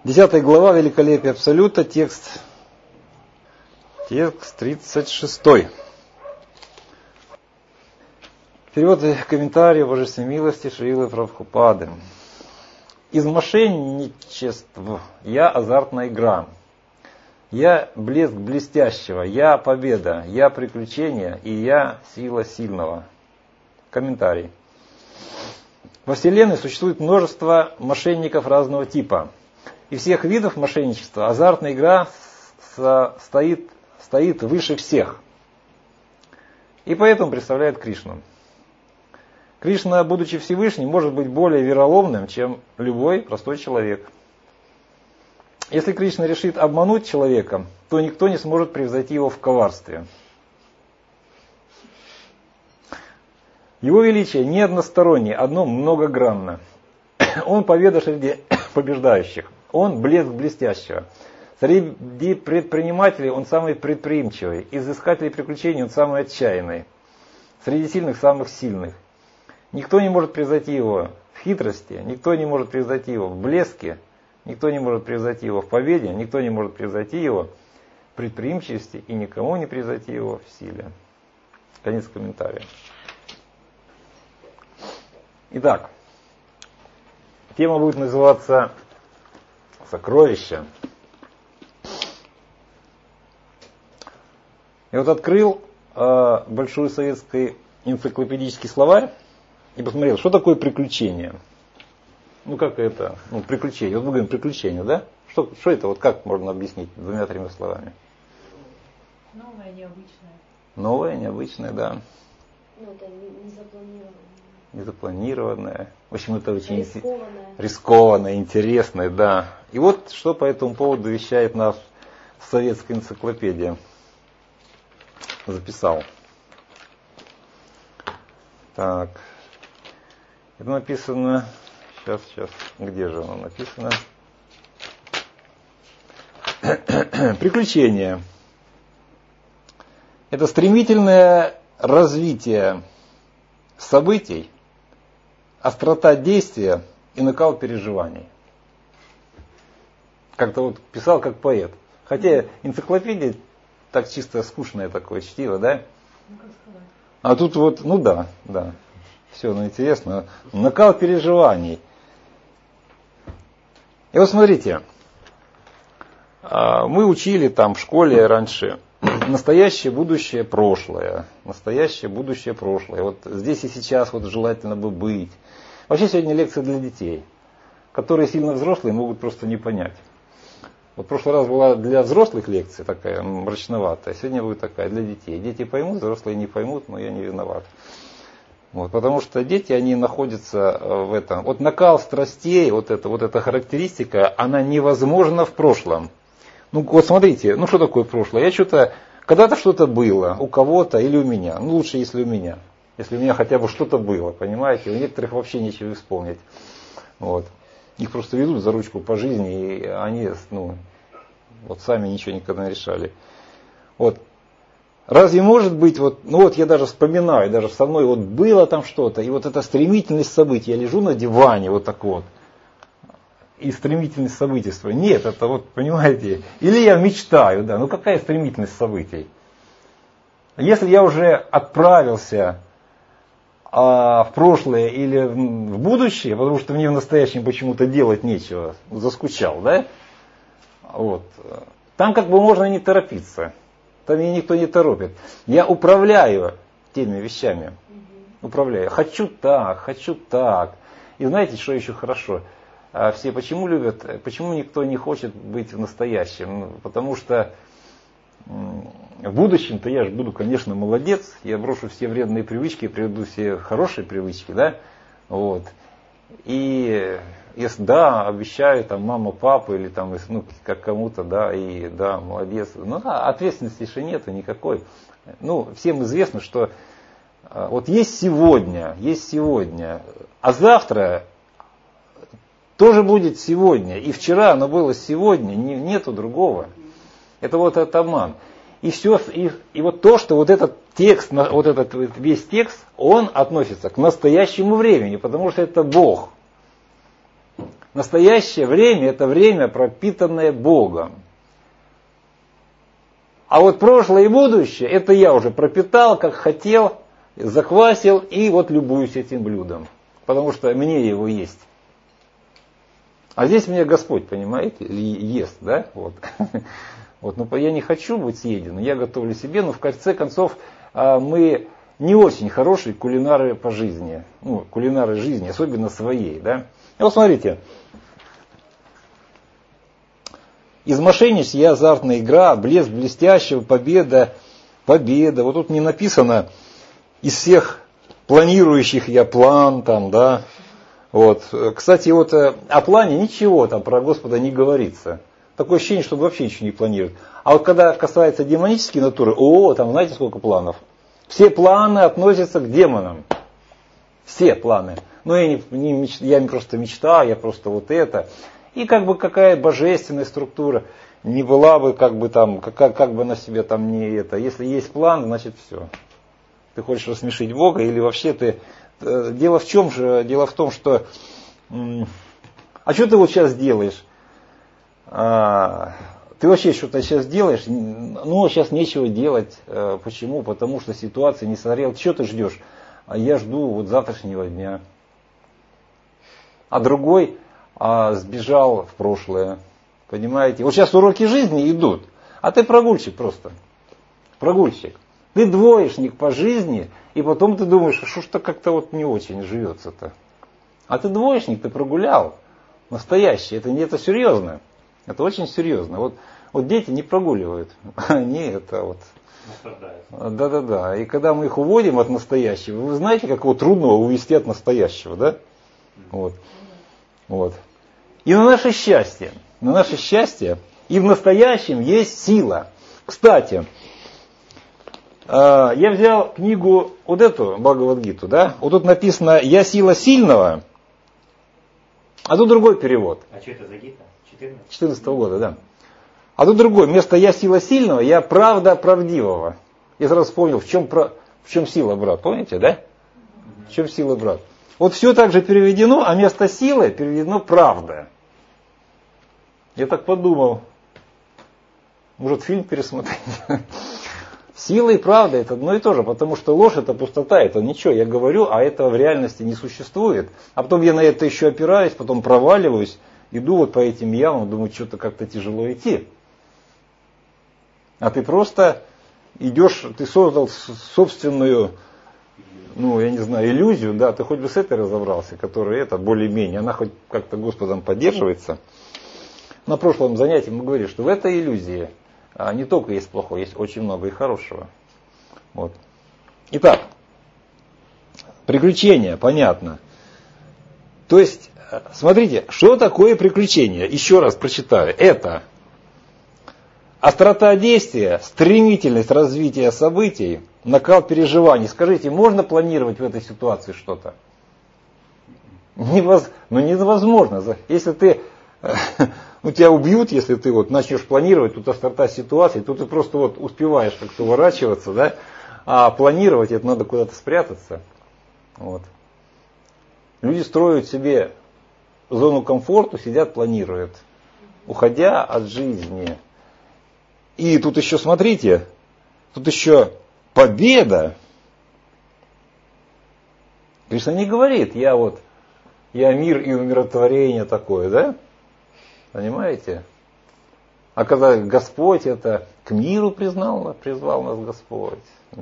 10 глава Великолепие Абсолюта, текст 36. Перевод и комментарий Божественной милости Шрилы Прабхупады. Из мошенничеств я азартная игра, я блеск блестящего, я победа, я приключение и я сила сильного. Комментарий. Во Вселенной существует множество мошенников разного типа. И всех видов мошенничества азартная игра стоит выше всех. И поэтому представляет Кришну. Кришна, будучи Всевышним, может быть более вероломным, чем любой простой человек. Если Кришна решит обмануть человека, то никто не сможет превзойти его в коварстве. Его величие не одностороннее, одно многогранно. Он победа среди побеждающих. Он блеск блестящего. Среди предпринимателей он самый предприимчивый. Из искателей приключений он самый отчаянный. Среди сильных самых сильных. Никто не может превзойти его в хитрости, никто не может превзойти его в блеске, никто не может превзойти его в победе, никто не может превзойти его в предприимчивости и никому не превзойти его в силе. Конец комментария. Итак, тема будет называться «Сокровища». Я вот открыл большой советский энциклопедический словарь и посмотрел, что такое приключение. Ну как это? Ну, приключение. Вот мы говорим приключение, да? Что это? Вот как можно объяснить двумя-тремя словами? Новое, необычное. Новое, необычное, да. Ну, это незапланированное. Незапланированное. В общем, это очень рискованное, интересное, да. И вот что по этому поводу вещает нас советская энциклопедия. Записал. Так. Это написано... Сейчас. Где же оно написано? Приключение. Это стремительное развитие событий, острота действия и накал переживаний. Как-то вот писал как поэт. Хотя энциклопедия так чисто скучное такое чтиво, да? Ну, как сказать. А тут вот, ну да. Все, ну интересно. Накал переживаний. И вот смотрите, мы учили там в школе раньше настоящее, будущее, прошлое. Настоящее, будущее, прошлое. Вот здесь и сейчас вот желательно бы быть. Вообще сегодня лекция для детей, которые сильно взрослые могут просто не понять. Вот в прошлый раз была для взрослых лекция такая мрачноватая, сегодня будет такая для детей. Дети поймут, взрослые не поймут, но я не виноват. Вот, потому что дети, они находятся в этом. Вот накал страстей, вот эта характеристика, она невозможна в прошлом. Ну вот смотрите, ну что такое прошлое? Когда-то что-то было, у кого-то или у меня. Ну лучше, если у меня. Если у меня хотя бы что-то было, понимаете? У некоторых вообще нечего исполнить. Вот. Их просто ведут за ручку по жизни, и они вот сами ничего никогда не решали. Вот. Разве может быть, я даже вспоминаю, даже со мной вот было там что-то, и вот эта стремительность событий, я лежу на диване вот так вот, и стремительность событий своей. Нет, это вот, понимаете, или я мечтаю, да, какая стремительность событий? Если я уже отправился в прошлое или в будущее, потому что мне в настоящем почему-то делать нечего, заскучал, да? Вот. Там как бы можно не торопиться. Там меня никто не торопит. Я управляю теми вещами. Управляю. Хочу так. И знаете, что еще хорошо? Все почему любят, почему никто не хочет быть в настоящем? Потому что в будущем-то я же буду, конечно, молодец. Я брошу все вредные привычки, приведу все хорошие привычки, да? Вот. И если обещаю, там, мама, папа, или там, как кому-то, да, и да, молодец. Ответственности же нету никакой. Всем известно, что вот есть сегодня, а завтра тоже будет сегодня. И вчера оно было сегодня, нету другого. Это вот этот обман. И все, и вот то, что вот этот текст, вот этот весь текст, он относится к настоящему времени, потому что это Бог. Настоящее время – это время, пропитанное Богом. А вот прошлое и будущее – это я уже пропитал, как хотел, заквасил и вот любуюсь этим блюдом. Потому что мне его есть. А здесь мне Господь, понимаете, ест, да? Вот. Вот, ну, я не хочу быть съеден, я готовлю себе, но в конце концов мы не очень хорошие кулинары по жизни. Ну, кулинары жизни, особенно своей, да? И вот смотрите. Из мошенничества азартная игра, блеск блестящего, победа. Вот тут не написано из всех планирующих я план там, да. Вот. Кстати, вот о плане ничего там про Господа не говорится. Такое ощущение, что он вообще ничего не планирует. А вот когда касается демонической натуры, там знаете сколько планов? Все планы относятся к демонам. Все планы. Ну, я не просто мечта, я просто вот это. И как бы какая божественная структура не была бы, как бы там, как бы она себе там не это. Если есть план, значит все. Ты хочешь рассмешить Бога или вообще ты... Дело в чем же? Дело в том, что... А что ты вот сейчас делаешь? Ты вообще что-то сейчас делаешь? Ну, сейчас нечего делать. Почему? Потому что ситуация не созрела. Что ты ждешь? Я жду вот завтрашнего дня. А другой сбежал в прошлое. Понимаете? Вот сейчас уроки жизни идут. А ты прогульщик просто. Прогульщик. Ты двоечник по жизни, и потом ты думаешь, что ж-то как-то вот не очень живется-то. А ты двоечник, ты прогулял. Настоящий. Это серьезно. Это очень серьезно. Вот дети не прогуливают. Они это вот... Да. И когда мы их уводим от настоящего, вы знаете, как его трудно увести от настоящего, да? Вот. И на наше счастье и в настоящем есть сила. Кстати, я взял книгу вот эту, Бхагавад-гиту, да? Вот тут написано «Я сила сильного», а тут другой перевод. А что это за гита? 14 года, да. А тут другой. Вместо «я сила сильного», я правда правдивого. Я сразу вспомнил, в чем сила, брат. Помните, да? В чем сила, брат? Вот все так же переведено, а вместо силы переведено правда. Я так подумал. Может, фильм пересмотреть? Сила и правда это одно и то же, потому что ложь это пустота, это ничего, я говорю, а этого в реальности не существует. А потом я на это еще опираюсь, потом проваливаюсь, иду вот по этим ямам, думаю, что-то как-то тяжело идти. А ты просто идешь, ты создал собственную, я не знаю, иллюзию, да, ты хоть бы с этой разобрался, которая это более-менее, она хоть как-то Господом поддерживается. На прошлом занятии мы говорили, что в этой иллюзии не только есть плохое, есть очень много и хорошего. Вот. Итак, приключения, понятно. То есть, смотрите, что такое приключение? Еще раз прочитаю. Это острота действия, стремительность развития событий, накал переживаний. Скажите, можно планировать в этой ситуации что-то? Невозможно. Если ты... тебя убьют, если ты вот начнешь планировать, тут острота ситуации, тут ты просто вот успеваешь как-то уворачиваться, да, а планировать это надо куда-то спрятаться. Вот. Люди строят себе зону комфорта, сидят, планируют, уходя от жизни. И тут еще, смотрите, тут еще победа. Кришна не говорит, я мир и умиротворение такое, да? Понимаете? А когда Господь это к миру призвал нас Господь.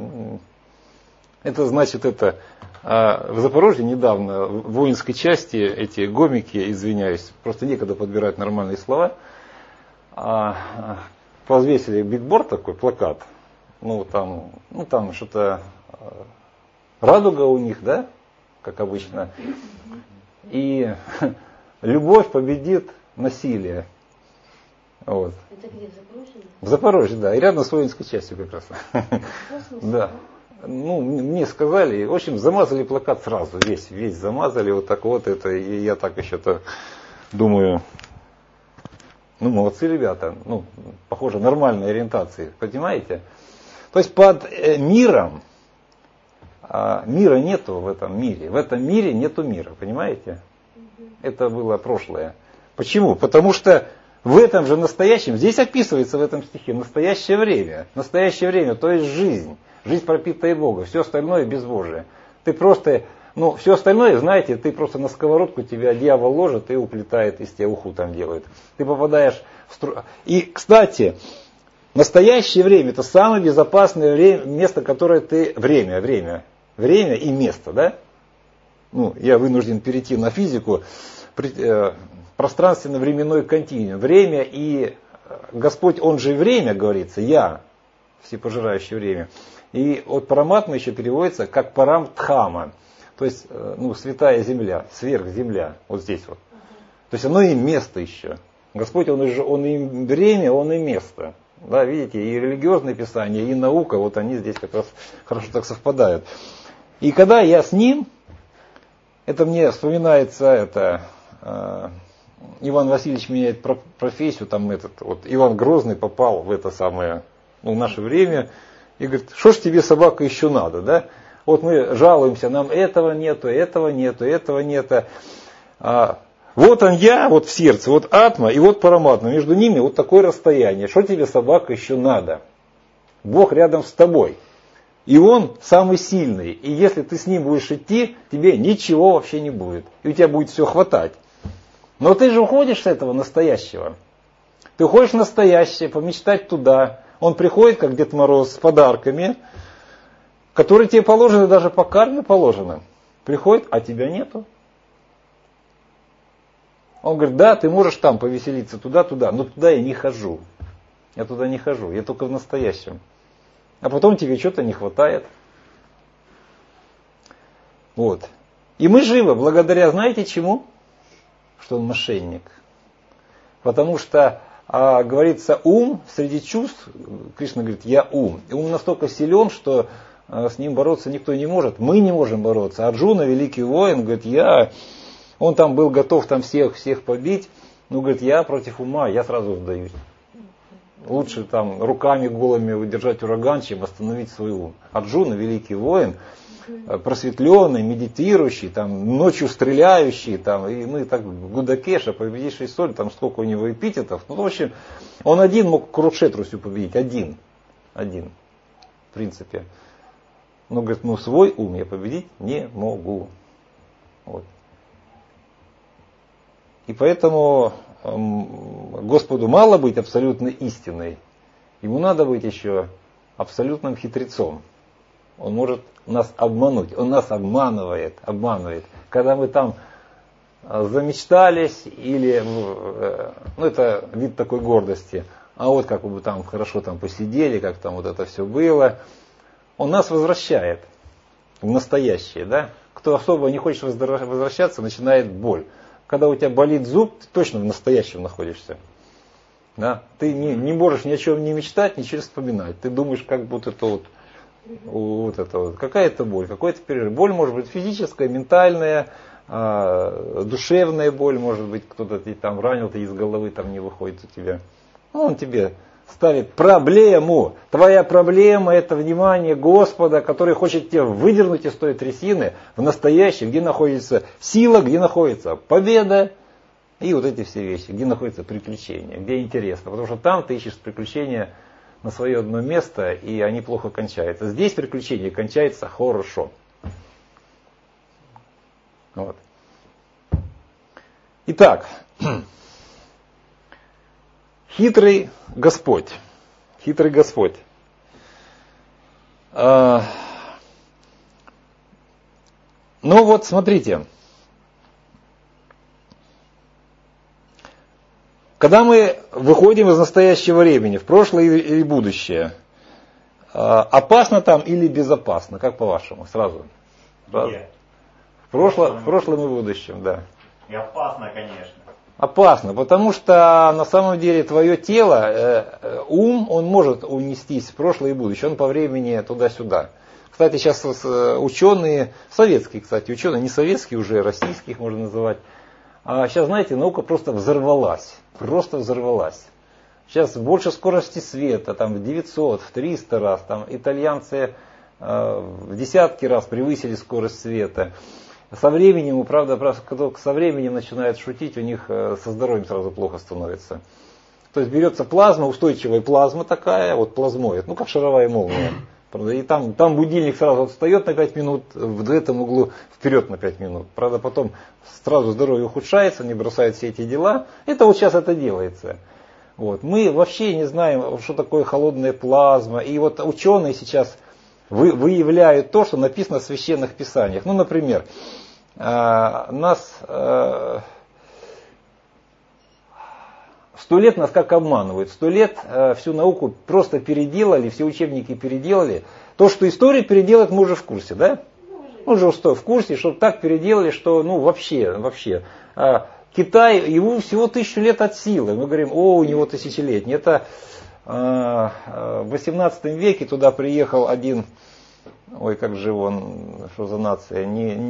Это значит, в Запорожье недавно в воинской части эти гомики, извиняюсь, просто некогда подбирать нормальные слова, повесили бигборд такой, плакат, там что-то радуга у них, да, как обычно, и любовь победит насилие. Вот. Это где, в Запорожье? В Запорожье, да. И рядом с воинской частью как раз. Да. Мне сказали, в общем, замазали плакат сразу, весь замазали, вот так вот это, и я так еще-то думаю, молодцы ребята, похоже, нормальной ориентации, понимаете? То есть под миром, мира нету в этом мире нету мира, понимаете? это было прошлое. Почему? Потому что в этом же настоящем, здесь описывается в этом стихе настоящее время, то есть жизнь. Жизнь, пропитая Богом, все остальное безбожие. Ты просто, все остальное, знаете, ты просто на сковородку тебя дьявол ложит и уплетает, из тебя уху там делает. Ты попадаешь в И, кстати, настоящее время — это самое безопасное место, которое ты... Время и место, да? Я вынужден перейти на физику. Пространственно-временной континуум. Время и Господь, Он же время, говорится, я, всепожирающее время. И от параматмы еще переводится как парам дхама, то есть святая земля, сверхземля, вот здесь вот. То есть оно и место еще. Господь, он и время, Он и место. Да, видите, и религиозные писания, и наука, вот они здесь как раз хорошо так совпадают. И когда я с Ним, это мне вспоминается Иван Васильевич меняет профессию, Иван Грозный попал в это самое, в наше время, и говорит, что ж тебе, собака, еще надо, да? Вот мы жалуемся, нам этого нету. Вот он я, вот в сердце, вот атма и вот параматма, между ними вот такое расстояние. Что тебе, собака, еще надо? Бог рядом с тобой. И Он самый сильный. И если ты с Ним будешь идти, тебе ничего вообще не будет. И у тебя будет все хватать. Но ты же уходишь с этого настоящего. Ты уходишь в настоящее, помечтать туда. Он приходит, как Дед Мороз, с подарками, которые тебе положены, даже по карме положены. Приходит, а тебя нету. Он говорит, да, ты можешь там повеселиться, туда, но туда я не хожу. Я туда не хожу, я только в настоящем. А потом тебе что-то не хватает. Вот. И мы живы благодаря, знаете чему? Что он мошенник. Потому что, говорится, ум среди чувств, Кришна говорит, я ум. И ум настолько силен, что с ним бороться никто не может. Мы не можем бороться. Арджуна, великий воин, говорит, он там был готов там всех побить. Но говорит, я против ума, я сразу сдаюсь. Лучше там руками голыми удержать ураган, чем остановить свой ум. Арджуна, великий воин, просветленный, медитирующий, там, ночью стреляющий, там, и так Гудакеша, победивший соль, там сколько у него эпитетов. В общем, он один мог Курукшетру всю победить, один, в принципе. Но говорит, свой ум я победить не могу. Вот. И поэтому Господу мало быть абсолютной истиной, ему надо быть еще абсолютным хитрецом. Он может нас обмануть, он нас обманывает. Когда мы там замечтались, или, это вид такой гордости, а вот как бы там хорошо там посидели, как там вот это все было, он нас возвращает в настоящее, да? Кто особо не хочет возвращаться, начинает боль. Когда у тебя болит зуб, ты точно в настоящем находишься. Да? Ты не можешь ни о чем не мечтать, ничего вспоминать. Ты думаешь, как будто это какая-то боль, какой-то перерыв. Боль может быть физическая, ментальная, душевная боль, может быть, кто-то ты там ранил, ты из головы там не выходит у тебя. Он тебе ставит проблему. Твоя проблема — это внимание Господа, который хочет тебя выдернуть из той трясины в настоящем, где находится сила, где находится победа и вот эти все вещи, где находится приключение, где интересно. Потому что там ты ищешь приключения на свое одно место, и они плохо кончаются. Здесь приключение кончается хорошо. Вот. Итак, Хитрый Господь. Вот смотрите. Когда мы выходим из настоящего времени в прошлое и будущее, опасно там или безопасно? Как по-вашему? Сразу. Нет. В прошлом и будущем, да. И опасно, конечно. Опасно, потому что на самом деле твое тело, ум, он может унестись в прошлое и будущее, он по времени туда-сюда. Кстати, сейчас ученые, советские, кстати, ученые, не советские уже, российских можно называть, а сейчас, знаете, наука просто взорвалась. Сейчас больше скорости света, там в 900, в 300 раз, там итальянцы в десятки раз превысили скорость света. со временем, правда, кто со временем начинает шутить, у них со здоровьем сразу плохо становится. То есть берется плазма, устойчивая плазма такая, вот плазмоид, ну как шаровая молния. Правда, и там будильник сразу встает на 5 минут, в этом углу вперед на 5 минут. Правда, потом сразу здоровье ухудшается, они бросают все эти дела. Это вот сейчас это делается. Вот. Мы вообще не знаем, что такое холодная плазма. И вот ученые сейчас выявляют то, что написано в священных писаниях. Ну, например, нас 100 лет нас как обманывают. 100 лет всю науку просто переделали, все учебники переделали. То, что историю переделать, мы уже в курсе, да? Мы уже в курсе, что так переделали, что ну вообще. Китай, ему всего 1000 лет от силы. Мы говорим, у него тысячелетний. Это в 18 веке туда приехал один, ой, как же он, что за нация,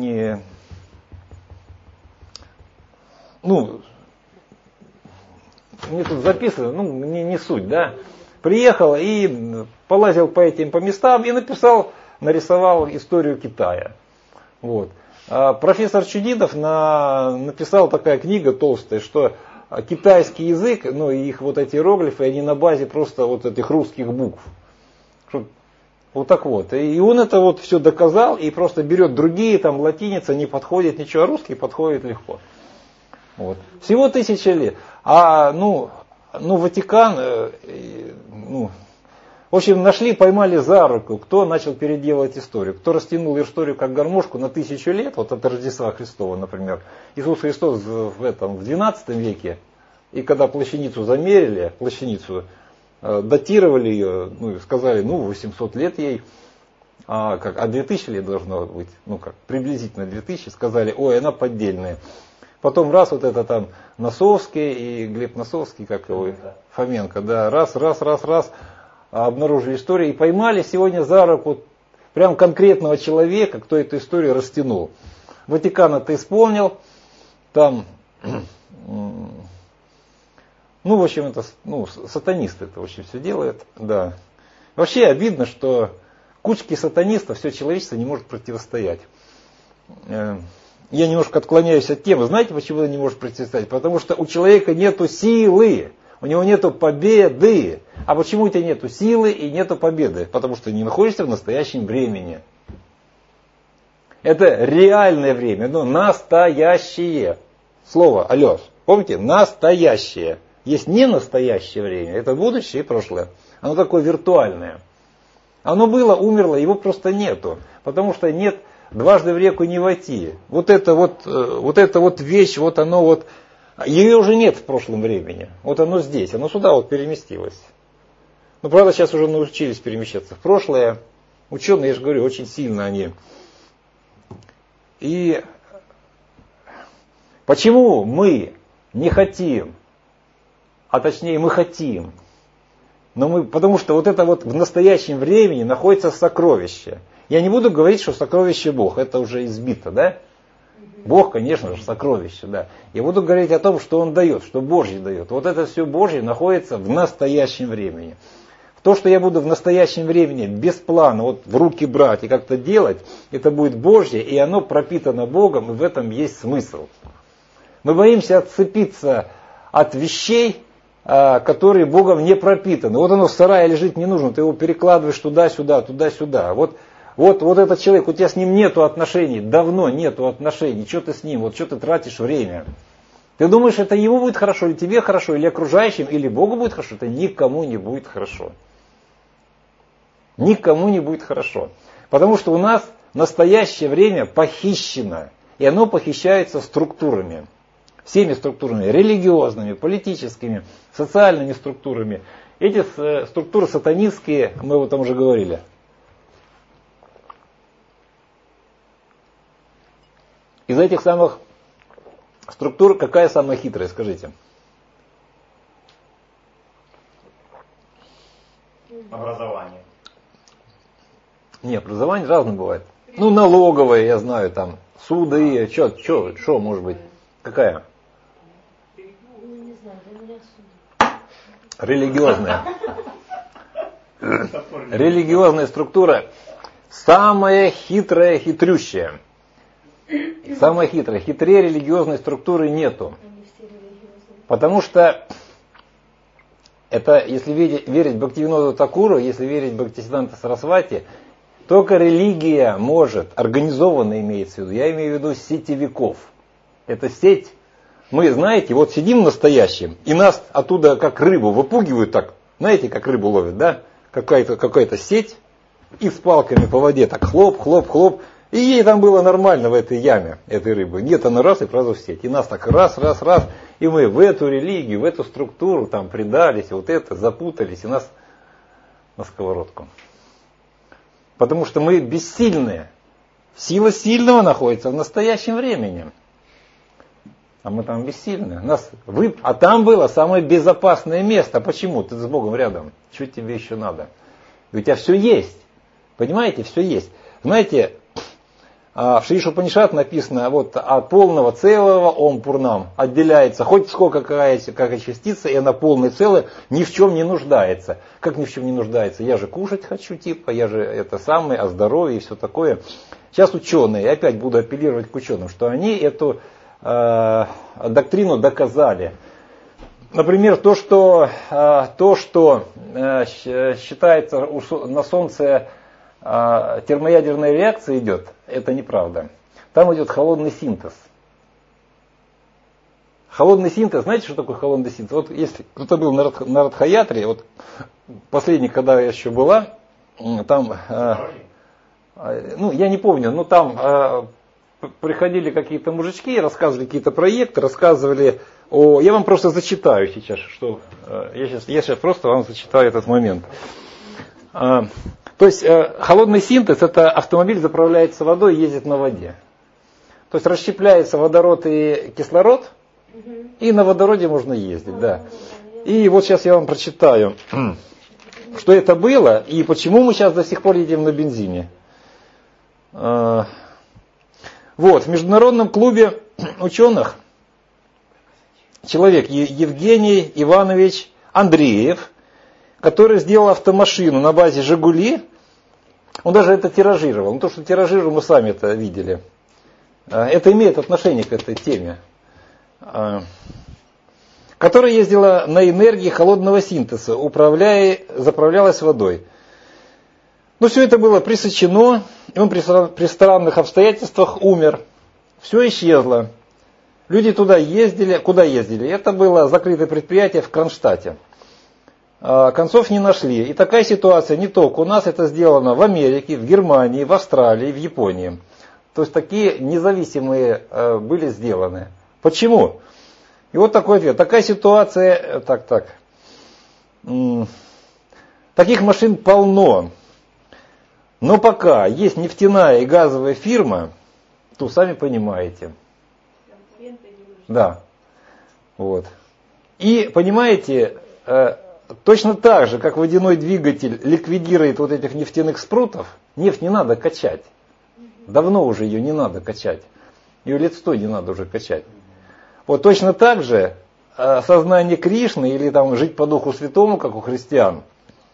мне тут записано, не суть, да. Приехал и полазил по местам и нарисовал историю Китая. Вот. Профессор Чудинов написал такая книга толстая, что китайский язык, ну и их вот эти иероглифы, они на базе просто вот этих русских букв. Вот так вот. И он это вот все доказал и просто берет другие, там латиница не подходит, ничего, а русский подходит легко. Вот. Всего 1000 лет. Ватикан, в общем, поймали за руку, кто начал переделывать историю, кто растянул историю как гармошку на 1000 лет, вот от Рождества Христова, например. Иисус Христос в 12 веке, и когда плащаницу замерили, датировали ее, сказали, 800 лет ей, а 2000 лет должно быть, приблизительно 2000, сказали, она поддельная. Потом раз вот это там Носовский и Глеб Носовский, как его, Фоменко, да, раз, обнаружили историю и поймали сегодня за руку прям конкретного человека, кто эту историю растянул. Ватикан это исполнил, там, в общем, это, сатанисты это очень все делают, да. Вообще обидно, что кучке сатанистов все человечество не может противостоять. Я немножко отклоняюсь от темы. Знаете, почему он не может противостоять? Потому что у человека нету силы, у него нету победы. А почему у тебя нету силы и нету победы? Потому что ты не находишься в настоящем времени. Это реальное время, настоящее. Слово, алло, помните? Настоящее. Есть не настоящее время, это будущее и прошлое. Оно такое виртуальное. Оно было, умерло, его просто нету. Потому что нет... Дважды в реку не войти. Вот эта вещь, ее уже нет в прошлом времени. Вот оно здесь, оно сюда переместилось. Правда, сейчас уже научились перемещаться в прошлое. Ученые, я же говорю, очень сильно они. И почему мы не хотим, а точнее мы хотим, потому что в настоящем времени находится сокровище. Я не буду говорить, что сокровище Бог, это уже избито, да? Бог, конечно же, сокровище, да. Я буду говорить о том, что Он дает, что Божье дает. Вот это все Божье находится в настоящем времени. То, что я буду в настоящем времени без плана в руки брать и как-то делать, это будет Божье, и оно пропитано Богом, и в этом есть смысл. Мы боимся отцепиться от вещей, которые Богом не пропитаны. Вот оно в сарае лежит, не нужно, ты его перекладываешь туда-сюда, туда-сюда. Вот этот человек, у тебя с ним нету отношений, давно нету отношений, что ты с ним, что ты тратишь время? Ты думаешь, это ему будет хорошо, или тебе хорошо, или окружающим, или Богу будет хорошо? Это никому не будет хорошо. Никому не будет хорошо. Потому что у нас настоящее время похищено, и оно похищается структурами. Всеми структурами, религиозными, политическими, социальными структурами. Эти структуры сатанистские, мы об этом уже говорили. Из этих самых структур какая самая хитрая, скажите? Образование. Не, образование разное бывает. Налоговое, я знаю, там, суды, что может быть? Какая? Не знаю, для меня суд. Религиозная. Религиозная структура самая хитрая, хитрющая. Самое хитрое. Хитрее религиозной структуры нету. Потому что это, если верить Бхактивиноду Такуру, если верить Бхактисиданта Сарасвати, только религия может, организованно имеется в виду, я имею в виду сетевиков. Это сеть. Мы, знаете, вот сидим настоящим, и нас оттуда как рыбу выпугивают так. Знаете, как рыбу ловят, да? Какая-то сеть, и с палками по воде так хлоп, хлоп, хлоп. И ей там было нормально в этой яме, этой рыбы. Нет, она раз и сразу в сеть. И нас так раз. И мы в эту религию, в эту структуру там предались, вот это, запутались, и нас на сковородку. Потому что мы бессильные. Сила сильного находится в настоящем времени. А мы там бессильны. А там было самое безопасное место. Почему? Ты с Богом рядом. Что тебе еще надо? И у тебя все есть. Понимаете, все есть. Знаете, в Шри Упанишад написано, вот от полного целого Ом Пурнам отделяется хоть сколько какая частица, и она полная целая, ни в чем не нуждается. Как ни в чем не нуждается? Я же кушать хочу, типа, я же это самое, о здоровье и все такое. Сейчас ученые, опять буду апеллировать к ученым, что они эту доктрину доказали. Например, то, что считается на Солнце термоядерная реакция идет, это неправда. Там идет холодный синтез. Холодный синтез, знаете, что такое холодный синтез? Вот если кто-то был на Радхаятре, вот последний, когда я еще была, там, я не помню, но там приходили какие-то мужички, рассказывали какие-то проекты, я вам просто зачитаю сейчас, я сейчас просто вам зачитаю этот момент. То есть холодный синтез — это автомобиль заправляется водой и ездит на воде. То есть расщепляется водород и кислород, и на водороде можно ездить, да. И вот сейчас я вам прочитаю, что это было и почему мы сейчас до сих пор едем на бензине. Вот, в Международном клубе ученых человек Евгений Иванович Андреев, который сделал автомашину на базе «Жигули», он даже это тиражировал. То, что тиражировал, мы сами это видели. Это имеет отношение к этой теме. Которая ездила на энергии холодного синтеза, заправлялась водой. Все это было пресечено, и он при странных обстоятельствах умер. Все исчезло. Люди туда ездили. Куда ездили? Это было закрытое предприятие в Кронштадте. Концов не нашли. И такая ситуация не только у нас, это сделано в Америке, в Германии, в Австралии, в Японии. То есть такие независимые были сделаны. Почему? И вот такой ответ. Такая ситуация, таких машин полно. Но пока есть нефтяная и газовая фирма, то сами понимаете. Да. Вот. И понимаете, точно так же, как водяной двигатель ликвидирует вот этих нефтяных спрутов, нефть не надо качать. Давно уже ее не надо качать. Ее лет 100 не надо уже качать. Вот точно так же сознание Кришны или там жить по Духу Святому, как у христиан,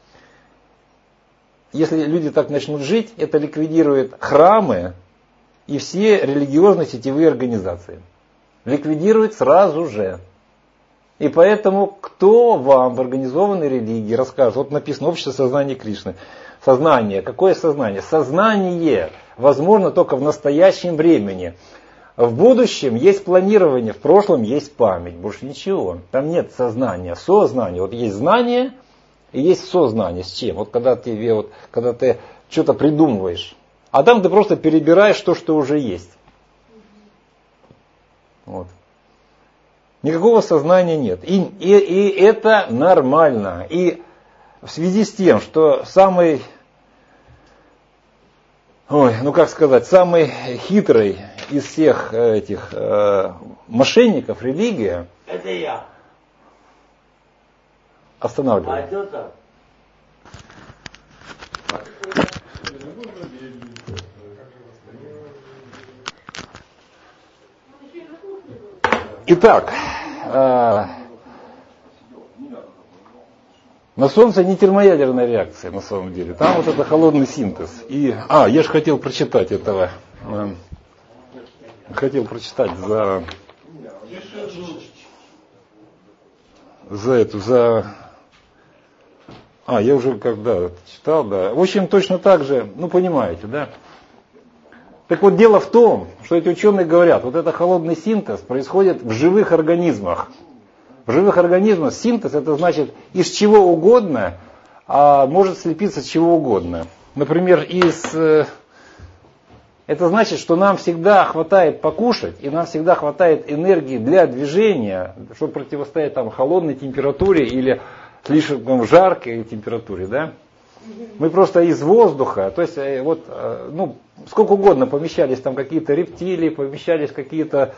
если люди так начнут жить, это ликвидирует храмы и все религиозные сетевые организации. Ликвидирует сразу же. И поэтому кто вам в организованной религии расскажет? Вот написано «Общество сознания Кришны». Сознание. Какое сознание? Сознание возможно только в настоящем времени. В будущем есть планирование, в прошлом есть память. Больше ничего. Там нет сознания. Сознание. Вот есть знание и есть сознание. С чем? Вот когда ты что-то придумываешь. А там ты просто перебираешь то, что уже есть. Вот. Никакого сознания нет. И это нормально. И в связи с тем, что самый самый хитрый из всех этих мошенников религия. Это я. Останавливай. А это? Итак, на Солнце не термоядерная реакция на самом деле. Там вот это холодный синтез. Я же хотел прочитать этого. хотел прочитать я уже когда читал, да. В общем, точно так же, понимаете, да. Так вот, дело в том, что эти ученые говорят, вот это холодный синтез происходит в живых организмах. В живых организмах синтез, это значит из чего угодно, может слепиться с чего угодно. Например, это значит, что нам всегда хватает покушать, и нам всегда хватает энергии для движения, чтобы противостоять холодной температуре или слишком жаркой температуре, да? Мы просто из воздуха, то есть сколько угодно помещались там какие-то рептилии, помещались какие-то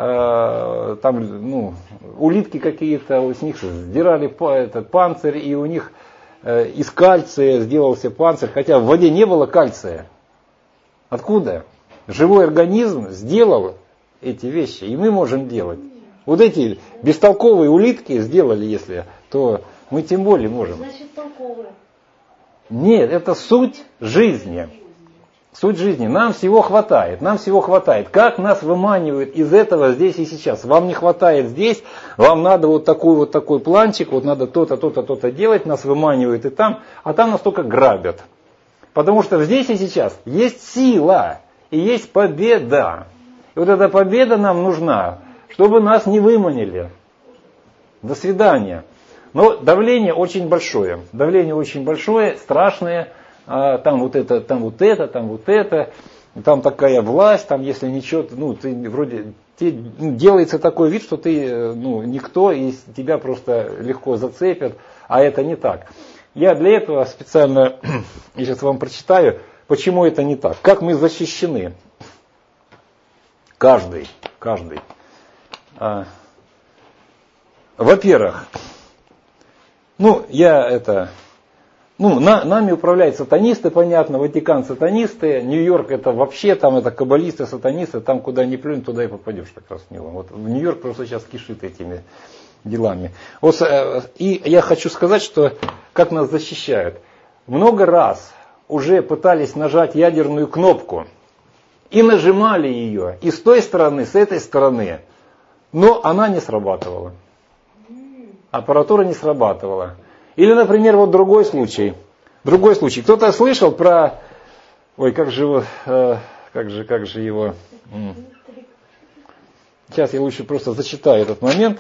улитки какие-то, с них сдирали этот панцирь, и у них из кальция сделался панцирь, хотя в воде не было кальция. Откуда? Живой организм сделал эти вещи, и мы можем делать. Вот эти бестолковые улитки сделали, если, то мы тем более можем. Значит, толковые. Нет, это суть жизни. Суть жизни. Нам всего хватает. Как нас выманивают из этого здесь и сейчас. Вам не хватает здесь, вам надо вот такой планчик, вот надо то-то, то-то, то-то делать, нас выманивают и там, а там нас только грабят. Потому что здесь и сейчас есть сила и есть победа. И вот эта победа нам нужна, чтобы нас не выманили. До свидания. Но давление очень большое, страшное. Там вот это, там такая власть, там если ничего, ты вроде делается такой вид, что ты никто, и тебя просто легко зацепят, а это не так. Я для этого специально, я сейчас вам прочитаю, почему это не так, как мы защищены. Каждый. Во-первых, нами управляют сатанисты, понятно, Ватикан сатанисты, Нью-Йорк это вообще, там это каббалисты, сатанисты, там куда ни плюнь, туда и попадешь как раз в него. Вот в Нью-Йорк просто сейчас кишит этими делами. И я хочу сказать, что как нас защищают. Много раз уже пытались нажать ядерную кнопку и нажимали ее и с той стороны, с этой стороны, но она не срабатывала. Аппаратура не срабатывала. Или, например, вот другой случай. Кто-то слышал про... как же его... Сейчас я лучше просто зачитаю этот момент.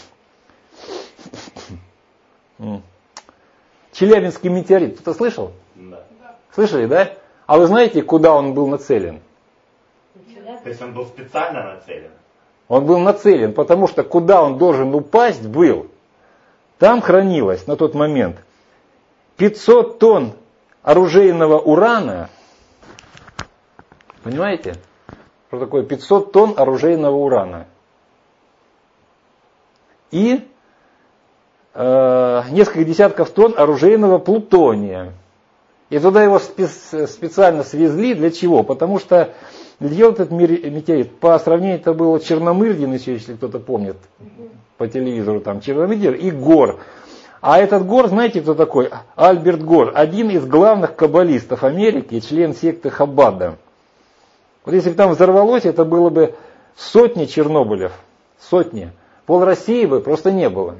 Челябинский метеорит. Кто-то слышал? Да. Слышали, да? А вы знаете, куда он был нацелен? То есть он был специально нацелен? Он был нацелен, потому что куда он должен упасть был, там хранилось на тот момент 500 тонн оружейного урана. Понимаете? Что такое 500 тонн оружейного урана? И несколько десятков тонн оружейного плутония. И туда его специально свезли. Для чего? Потому что летел этот метеорит. По сравнению это было Черномырдин, если кто-то помнит по телевизору, там Черномырдин и Гор. А этот Гор, знаете, кто такой? Альберт Гор, один из главных каббалистов Америки, член секты Хаббада. Вот если бы там взорвалось, это было бы сотни Чернобылев. Сотни. Пол России бы просто не было.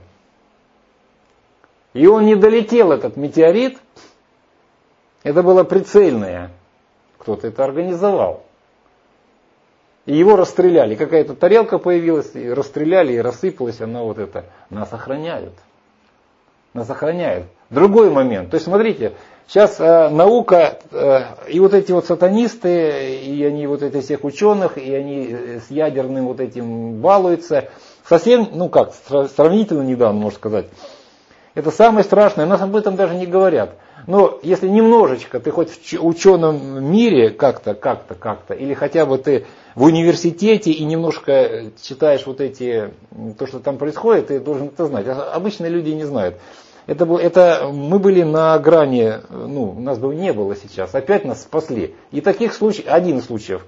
И он не долетел, этот метеорит. Это было прицельное. Кто-то это организовал. И его расстреляли. Какая-то тарелка появилась, и расстреляли, и рассыпалась она вот это. Нас охраняют. Нас охраняют. Другой момент. То есть, смотрите, сейчас наука, и вот эти вот сатанисты, и они вот эти всех ученых, и они с ядерным вот этим балуются. Совсем, сравнительно недавно, можно сказать. Это самое страшное, нас об этом даже не говорят. Но если немножечко ты хоть в ученом мире как-то, или хотя бы ты в университете и немножко читаешь вот эти, то, что там происходит, ты должен это знать. Обычные люди не знают. Мы были на грани, нас бы не было сейчас, опять нас спасли. И таких случаев, один из случаев,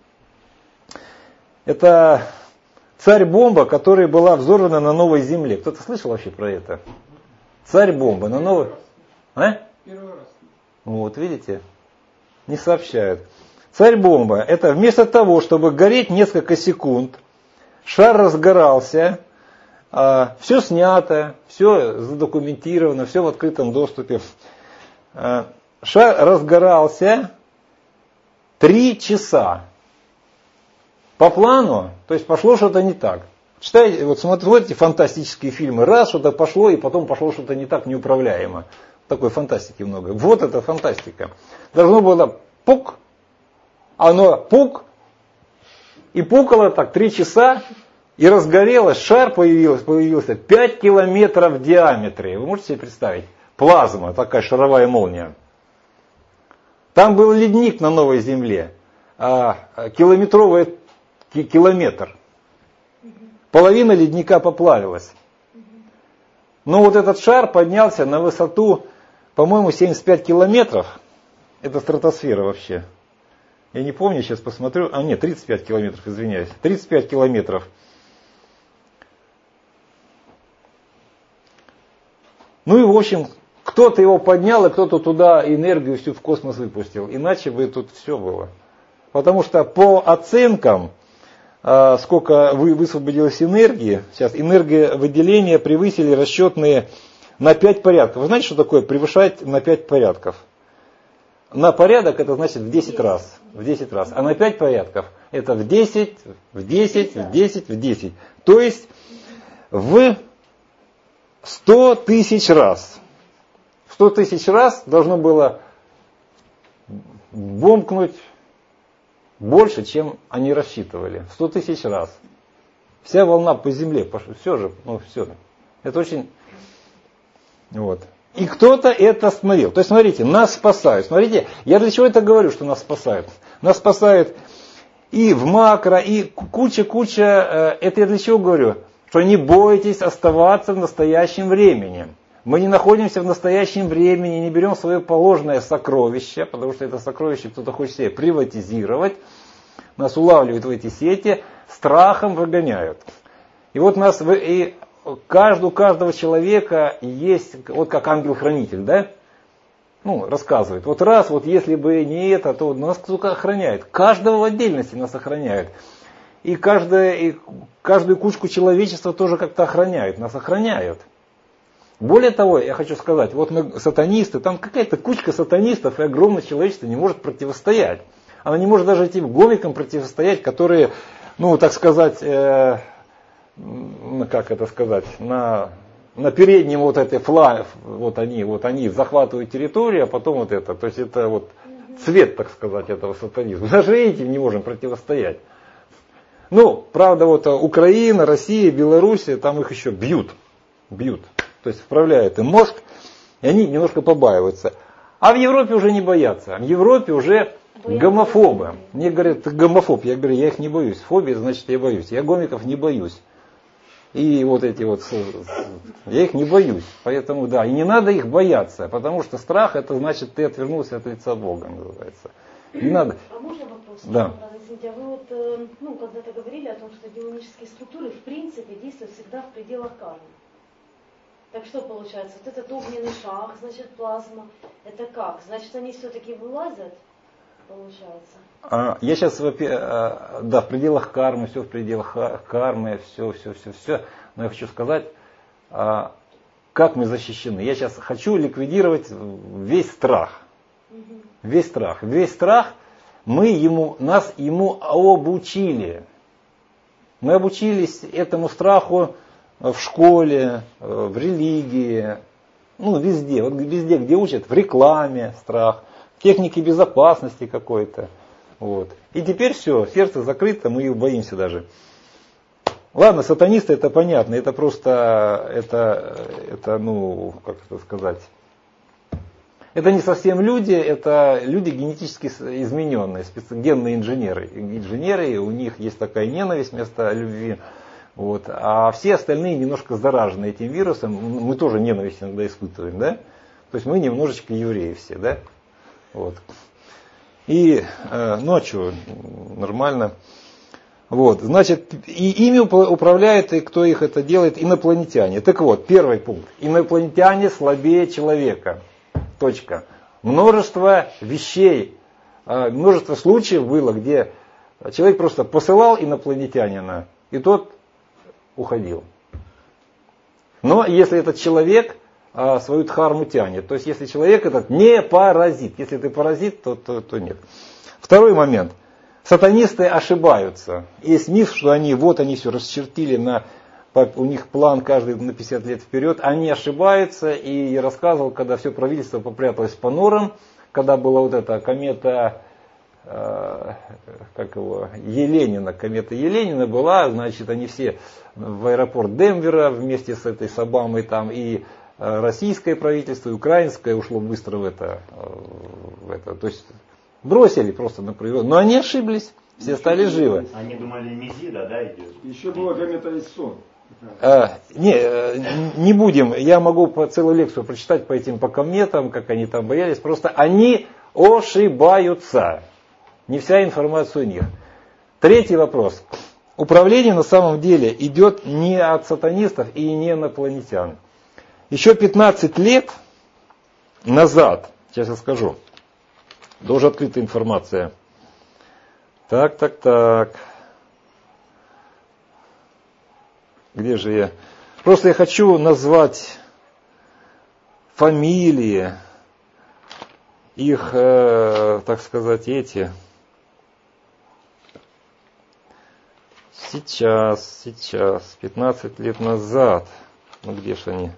это царь-бомба, которая была взорвана на Новой Земле. Кто-то слышал вообще про это? Царь-бомба на Новой... Первый раз. Вот, видите? Не сообщают. Царь-бомба. Это вместо того, чтобы гореть несколько секунд, шар разгорался, все снято, все задокументировано, все в открытом доступе. Шар разгорался 3 часа. По плану, то есть пошло что-то не так. Читайте, вот смотрите фантастические фильмы, раз что-то пошло, и потом пошло что-то не так, неуправляемо. Такой фантастики много. Вот это фантастика. Должно было пук, оно пук, и пукало так 3 часа, и разгорелось, шар появился 5 километров в диаметре. Вы можете себе представить? Плазма, такая шаровая молния. Там был ледник на Новой Земле, километр. Половина ледника поплавилась. Но вот этот шар поднялся на высоту, по-моему, 75 километров. Это стратосфера вообще. Я не помню, сейчас посмотрю. 35 километров, извиняюсь. 35 километров. Ну и в общем, кто-то его поднял, и кто-то туда энергию всю в космос выпустил. Иначе бы тут все было. Потому что по оценкам, сколько высвободилось энергии, сейчас энерговыделения превысили расчетные на 5 порядков. Вы знаете, что такое превышать на 5 порядков? На порядок это значит в 10 раз. В 10 раз. А на 5 порядков это в 10, в 10, в 10, в 10. То есть в 100 тысяч раз. В 100 тысяч раз должно было бомкнуть больше, чем они рассчитывали. 100 тысяч раз. Вся волна по земле пошла. Все же, все. Это очень... Вот. И кто-то это остановил. То есть, смотрите, нас спасают. Смотрите, я для чего это говорю, что нас спасают? Нас спасают и в макро, и куча. Это я для чего говорю? Что не бойтесь оставаться в настоящем времени. Мы не находимся в настоящем времени, не берем свое положенное сокровище, потому что это сокровище кто-то хочет себе приватизировать. Нас улавливают в эти сети, страхом выгоняют. И вот нас, у каждого человека есть, вот как ангел-хранитель, да? Рассказывает. Вот если бы не это, то нас кто-то охраняет. Каждого в отдельности нас охраняет. И каждую кучку человечества тоже как-то охраняют. Нас охраняют. Более того, я хочу сказать, вот мы сатанисты, там какая-то кучка сатанистов, и огромное человечество не может противостоять. Она не может даже этим гомикам противостоять, которые, так сказать, как это сказать, на переднем вот этой фланге, вот они захватывают территорию, а потом вот это. То есть это вот цвет, так сказать, этого сатанизма. Даже этим не можем противостоять. Правда, вот Украина, Россия, Белоруссия, там их еще бьют. То есть вправляют им мозг, и они немножко побаиваются. А в Европе уже не боятся. В Европе уже гомофобы. Мне говорят, ты гомофоб. Я говорю, я их не боюсь. Фобия, значит, я боюсь. Я гомиков не боюсь. И вот эти вот, я их не боюсь. Поэтому, да, и не надо их бояться, потому что страх, это значит, ты отвернулся от лица Бога, называется. Не надо. А можно вопрос? Да. Извините, а вы когда-то говорили о том, что демонические структуры в принципе действуют всегда в пределах кармы. Так что получается? Вот этот огненный шар, значит, плазма. Это как? Значит, они все-таки вылазят, получается? Я сейчас, в пределах кармы, все в пределах кармы, все. Но я хочу сказать, как мы защищены. Я сейчас хочу ликвидировать весь страх. Весь страх. Весь страх нас ему обучили. Мы обучились этому страху в школе, в религии, везде. Вот везде, где учат, в рекламе страх, в технике безопасности какой-то. Вот. И теперь все, сердце закрыто, мы их боимся даже. Ладно, сатанисты, это понятно, это просто, как это сказать, это не совсем люди, это люди генетически измененные, генные инженеры. Инженеры, у них есть такая ненависть вместо любви. Вот. А все остальные немножко заражены этим вирусом. Мы тоже ненависть иногда испытываем, да? То есть мы немножечко евреи все, да? Вот. И, что, нормально. Вот, значит, и ими управляет, и кто их это делает, инопланетяне. Так вот, первый пункт. Инопланетяне слабее человека. Точка. Множество вещей множество случаев было, где человек просто посылал инопланетянина, и тот уходил. Но если этот человек свою дхарму тянет, то есть если человек этот не паразит, если ты паразит, то нет. Второй момент. Сатанисты ошибаются. Есть миф, что они все расчертили, у них план каждый на 50 лет вперед. Они ошибаются, и я рассказывал, когда все правительство попряталось по норам, когда была вот эта комета, комета Еленина была, значит, они все в аэропорт Денвера вместе с этой с Обамой там, и российское правительство, и украинское ушло быстро в это. То есть бросили просто на природу. Но они ошиблись, все стали живы. Они думали, Мезида, да, идет? Еще была комета Иссон. Не будем, я могу целую лекцию прочитать по кометам, как они там боялись, просто они ошибаются. Не вся информация у них. Третий вопрос. Управление на самом деле идет не от сатанистов и не инопланетян. Еще 15 лет назад, сейчас я скажу, тоже открытая информация. Так. Где же я? Просто я хочу назвать фамилии, их, так сказать, эти. Сейчас, 15 лет назад. Ну где же они?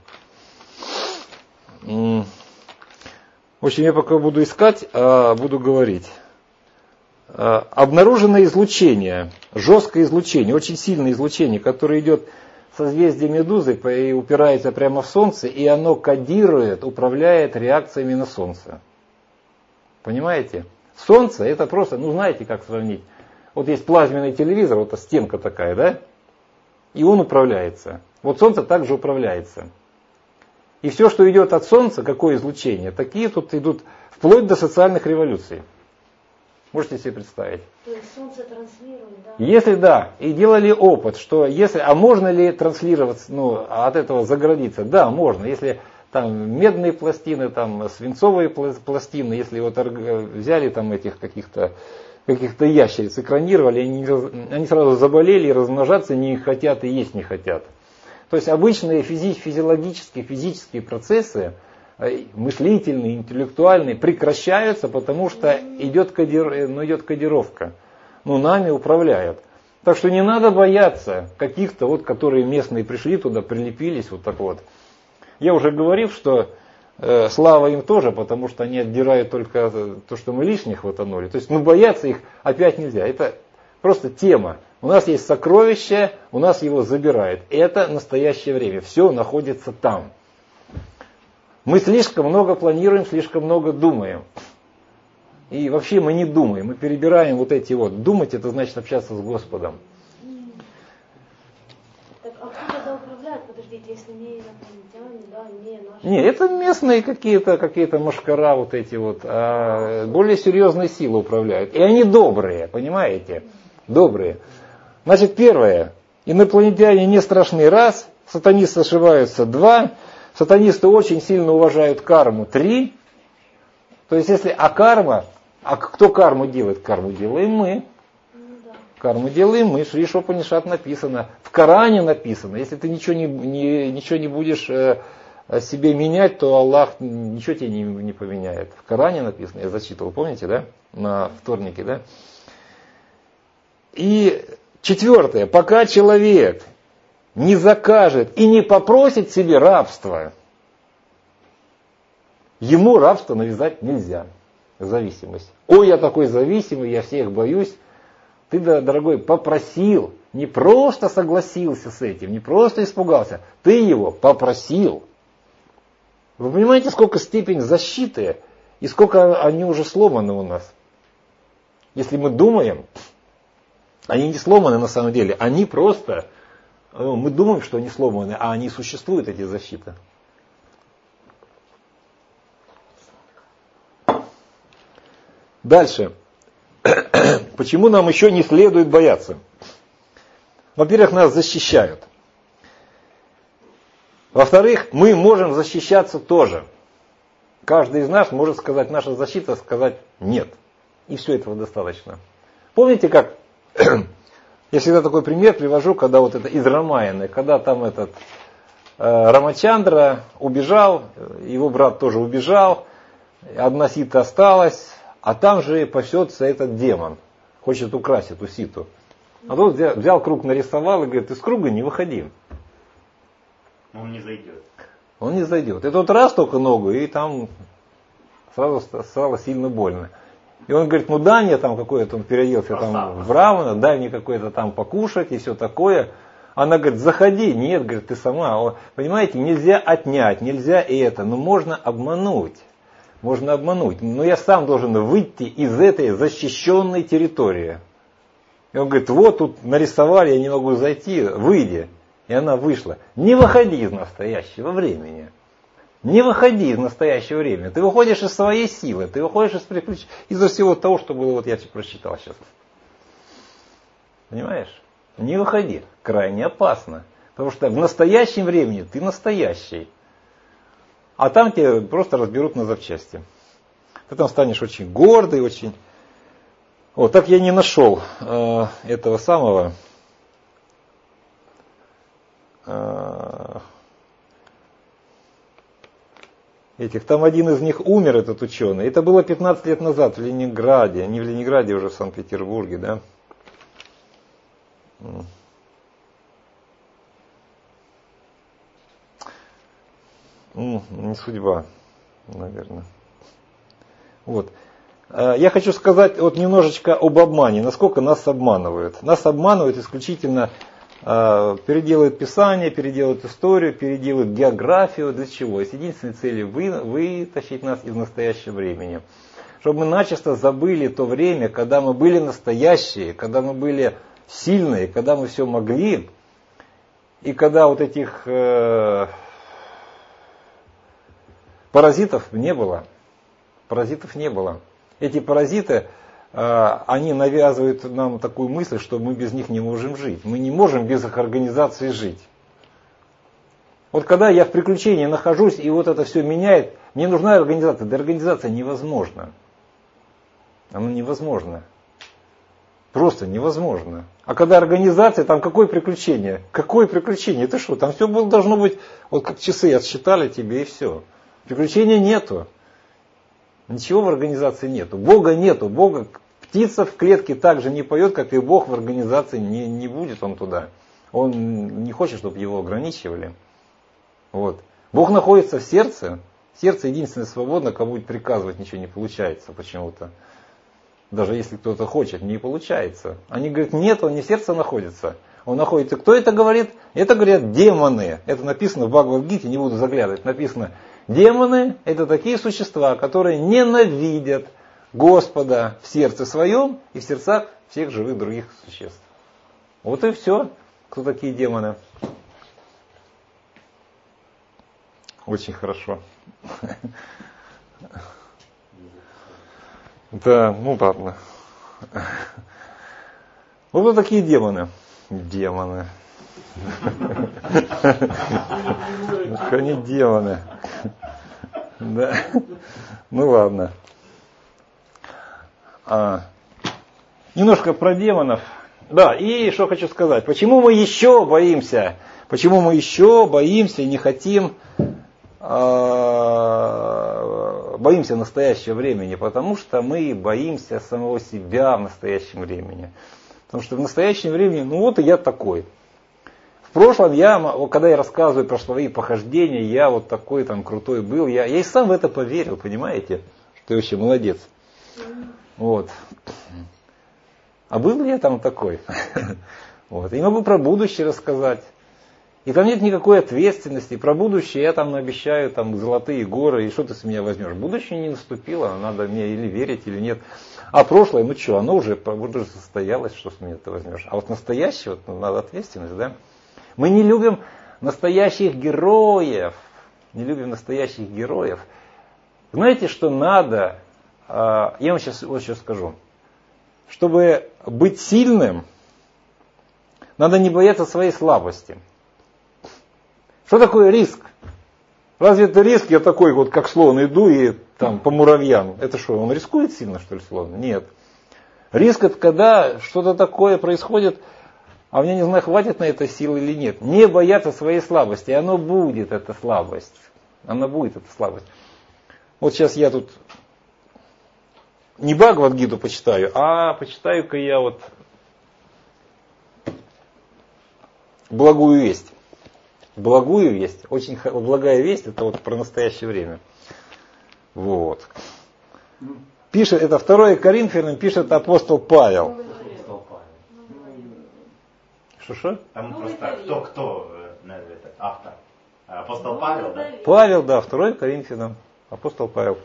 В общем, я пока буду искать, буду говорить. Обнаружено излучение, жесткое излучение, очень сильное излучение, которое идет в созвездие Медузы и упирается прямо в Солнце, и оно кодирует, управляет реакциями на Солнце. Понимаете? Солнце это просто, знаете, как сравнить. Вот есть плазменный телевизор, вот стенка такая, да? И он управляется. Вот Солнце также управляется. И все, что идет от Солнца, какое излучение, такие тут идут вплоть до социальных революций. Можете себе представить? То есть Солнце транслирует, да? Если да, и делали опыт, что если, можно ли транслировать, от этого загородиться? Да, можно. Если там медные пластины, там свинцовые пластины, если вот взяли там этих каких-то ящериц, экранировали, они сразу заболели, и размножаться не хотят и есть не хотят. То есть обычные физические процессы, мыслительные, интеллектуальные, прекращаются, потому что идет кодировка. Нами управляют. Так что не надо бояться каких-то, которые местные пришли туда, прилепились вот так вот. Я уже говорил, что слава им тоже, потому что они отдирают только то, что мы лишних хватанули. То есть, бояться их опять нельзя. Это просто тема. У нас есть сокровище, у нас его забирают. Это настоящее время. Все находится там. Мы слишком много планируем, слишком много думаем. И вообще мы не думаем, мы перебираем Думать это значит общаться с Господом. Так, а кто тогда управляет? Подождите, если не инопланетяне, да, не наши... Не, это местные какие-то мошкара а более серьезные силы управляют. И они добрые, понимаете? Добрые. Значит, первое. Инопланетяне не страшны, раз. Сатанисты ошибаются, два. Сатанисты очень сильно уважают карму, три. То есть, карма, кто карму делает? Карму делаем мы. Да. Карму делаем мы. Шри Упанишад написано. В Коране написано. Если ты ничего не будешь себе менять, то Аллах ничего тебе не поменяет. В Коране написано. Я зачитывал, помните, да? На вторнике, да? И четвертое. Пока человек не закажет и не попросит себе рабство, ему рабство навязать нельзя. Зависимость. Ой, я такой зависимый, я всех боюсь. Ты, дорогой, попросил, не просто согласился с этим, не просто испугался, ты его попросил. Вы понимаете, сколько степень защиты и сколько они уже сломаны у нас? Если мы думаем, они не сломаны на самом деле, они просто, мы думаем, что они сломаны, а они существуют, эти защиты. Дальше. Почему нам еще не следует бояться? Во-первых, нас защищают. Во-вторых, мы можем защищаться тоже. Каждый из нас может сказать, наша защита, сказать нет. И все этого достаточно. Помните, как я всегда такой пример привожу, когда вот это из Рамаяны, когда там этот Рамачандра убежал, его брат тоже убежал, одна сита осталась, а там же пасется этот демон, хочет украсть эту ситу. А тут взял круг, нарисовал и говорит, из круга не выходи. Он не зайдет. Он не зайдет. Это вот раз только ногу, и там сразу стало сильно больно. И он говорит, ну дай мне там какое-то, он переоделся там в равно, дай мне какое-то там покушать и все такое. Она говорит, заходи. Нет, говорит, ты сама. Понимаете, нельзя отнять, нельзя это, но можно обмануть. Можно обмануть. Но я сам должен выйти из этой защищенной территории. И он говорит, вот тут нарисовали, я не могу зайти, выйди. И она вышла. Не выходи из настоящего времени. Не выходи из настоящего времени. Ты выходишь из своей силы, ты выходишь из приключений, из-за всего того, что было, вот я прочитал сейчас. Понимаешь? Не выходи. Крайне опасно. Потому что в настоящем времени ты настоящий. А там тебя просто разберут на запчасти. Ты там станешь очень гордый, очень... Вот так я не нашел этого самого... Там один из них умер, этот ученый. Это было 15 лет назад в Ленинграде. Не в Ленинграде, уже в Санкт-Петербурге, да? Не судьба, наверное. Вот. Я хочу сказать вот немножечко об обмане. Насколько нас обманывают. Нас обманывают исключительно... переделают Писание, переделают историю, переделают географию. Для чего? С единственной целью вытащить нас из настоящего времени. Чтобы мы начисто забыли то время, когда мы были настоящие, когда мы были сильные, когда мы все могли. И когда вот этих паразитов не было. Паразитов не было. Эти паразиты... они навязывают нам такую мысль, что мы без них не можем жить. Мы не можем без их организации жить. Вот когда я в приключении нахожусь, и вот это все меняет, мне нужна организация. Да организация невозможна. Она невозможна. Просто невозможно. А когда организация, там какое приключение? Какое приключение? Это что? Там все должно быть, вот как часы отсчитали тебе и все. Приключения нету. Ничего в организации нету. Бога нету. Бога, птица в клетке так же не поет, как и Бог в организации не будет он туда. Он не хочет, чтобы его ограничивали. Вот. Бог находится в сердце. Сердце единственное свободно, кому будет приказывать, ничего не получается почему-то. Даже если кто-то хочет, не получается. Они говорят, нет, он не в сердце находится. Он находится. Кто это говорит? Это говорят демоны. Это написано в Бхагавад-гите, не буду заглядывать. Написано, демоны это такие существа, которые ненавидят Господа в сердце своем и в сердцах всех живых других существ. Вот и все. Кто такие демоны? Очень хорошо. Да, ну ладно. Вот такие демоны. Демоны. Они демоны. Да. Ну ладно. Немножко про демонов. Да, и что хочу сказать. Почему мы еще боимся? Почему мы еще боимся и не хотим боимся настоящего времени? Потому что мы боимся самого себя в настоящем времени. Потому что в настоящем времени, ну вот и я такой. В прошлом, когда я рассказываю про свои похождения, я вот такой там крутой был, я и сам в это поверил, понимаете? Ты вообще молодец. Вот. А был ли я там такой? Вот. И могу про будущее рассказать. И там нет никакой ответственности. Про будущее я там обещаю там золотые горы, и что ты с меня возьмешь? Будущее не наступило, надо мне или верить, или нет. А прошлое, ну что, оно уже состоялось, что с меня ты возьмешь. А вот настоящее, вот, надо ответственность, да? Мы не любим настоящих героев. Не любим настоящих героев. Знаете, что надо? Я вам сейчас вот что скажу. Чтобы быть сильным, надо не бояться своей слабости. Что такое риск? Разве это риск? Я такой вот, как слон, иду и там по муравьям. Это что, он рискует сильно, что ли, слон? Нет. Риск это когда что-то такое происходит, а у меня, не знаю, хватит на это силы или нет. Не бояться своей слабости, оно будет, эта слабость. Она будет, эта слабость. Вот сейчас я тут не Бхагавад-гиту почитаю, а почитаю-ка я вот благую весть. Благую весть. Очень благая весть, это вот про настоящее время. Вот. Пишет, это 2 Коринфянам пишет апостол Павел. Что? Там просто кто автор? Апостол Павел, да? Павел, да, 2 Коринфянам. Апостол Павел.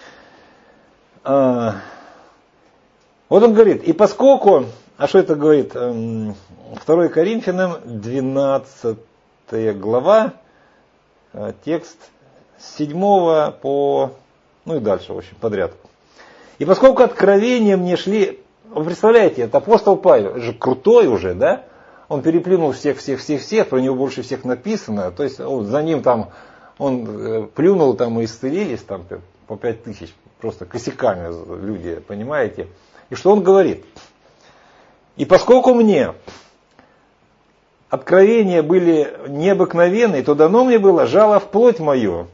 Вот он говорит, и поскольку, а что это говорит? 2 Коринфянам, 12 глава, текст с 7 по, ну и дальше, в общем, подряд. И поскольку откровения мне шли, вы представляете, это апостол Павел, же крутой уже, да? Он переплюнул всех, про него больше всех написано, то есть за ним там, он плюнул там и исцелились там по 5000, просто косяками люди, понимаете? И что он говорит? И поскольку мне откровения были необыкновенные, то дано мне было жало в плоть мою.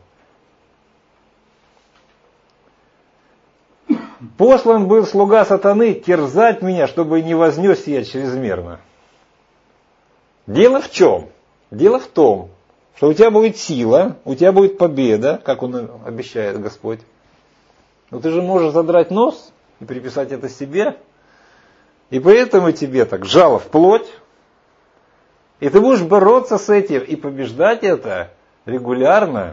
Послан был слуга сатаны терзать меня, чтобы не вознесся я чрезмерно. Дело в чем? Дело в том, что у тебя будет сила, у тебя будет победа, как он обещает Господь. Но ты же можешь задрать нос и приписать это себе. И поэтому тебе так жало в плоть. И ты будешь бороться с этим и побеждать это регулярно.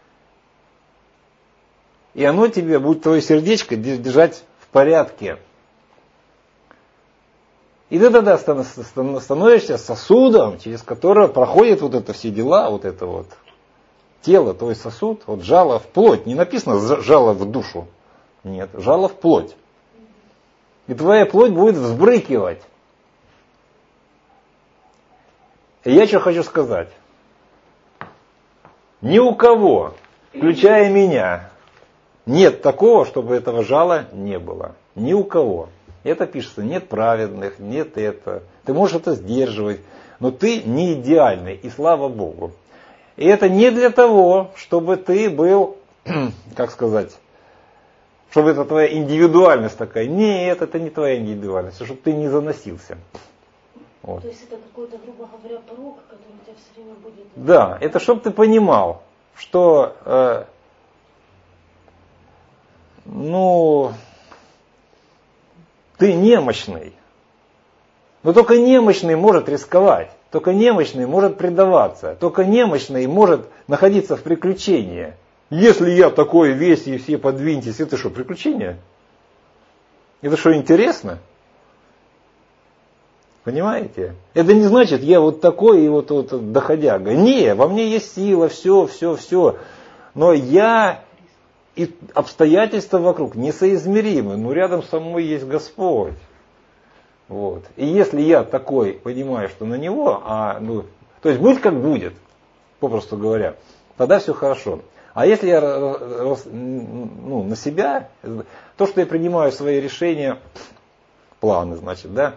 И оно тебе будет, твое сердечко, держать в порядке. И ты тогда становишься сосудом, через которое проходят вот это все дела, вот это вот тело, твой сосуд, вот жало в плоть. Не написано жало в душу. Нет, жало в плоть. И твоя плоть будет взбрыкивать. И я что хочу сказать. Ни у кого, включая меня, нет такого, чтобы этого жала не было. Ни у кого. Это пишется, нет праведных, нет это. Ты можешь это сдерживать, но ты не идеальный, и слава Богу. И это не для того, чтобы ты был, как сказать, чтобы это твоя индивидуальность такая. Нет, это не твоя индивидуальность, чтобы ты не заносился. Вот. То есть это какой-то, грубо говоря, порог, который у тебя все время будет... Да, это чтобы ты понимал, что ты немощный. Но только немощный может рисковать. Только немощный может предаваться. Только немощный может находиться в приключении. Если я такой весь и все подвиньтесь, это что, приключение? Это что, интересно? Понимаете? Это не значит, я вот такой и вот доходяга. Не, во мне есть сила, все. Но я и обстоятельства вокруг несоизмеримы. Но рядом со мной есть Господь. Вот. И если я такой понимаю, что на Него, то есть будь как будет, попросту говоря, тогда все хорошо. А если я на себя, то, что я принимаю свои решения, планы, значит, да,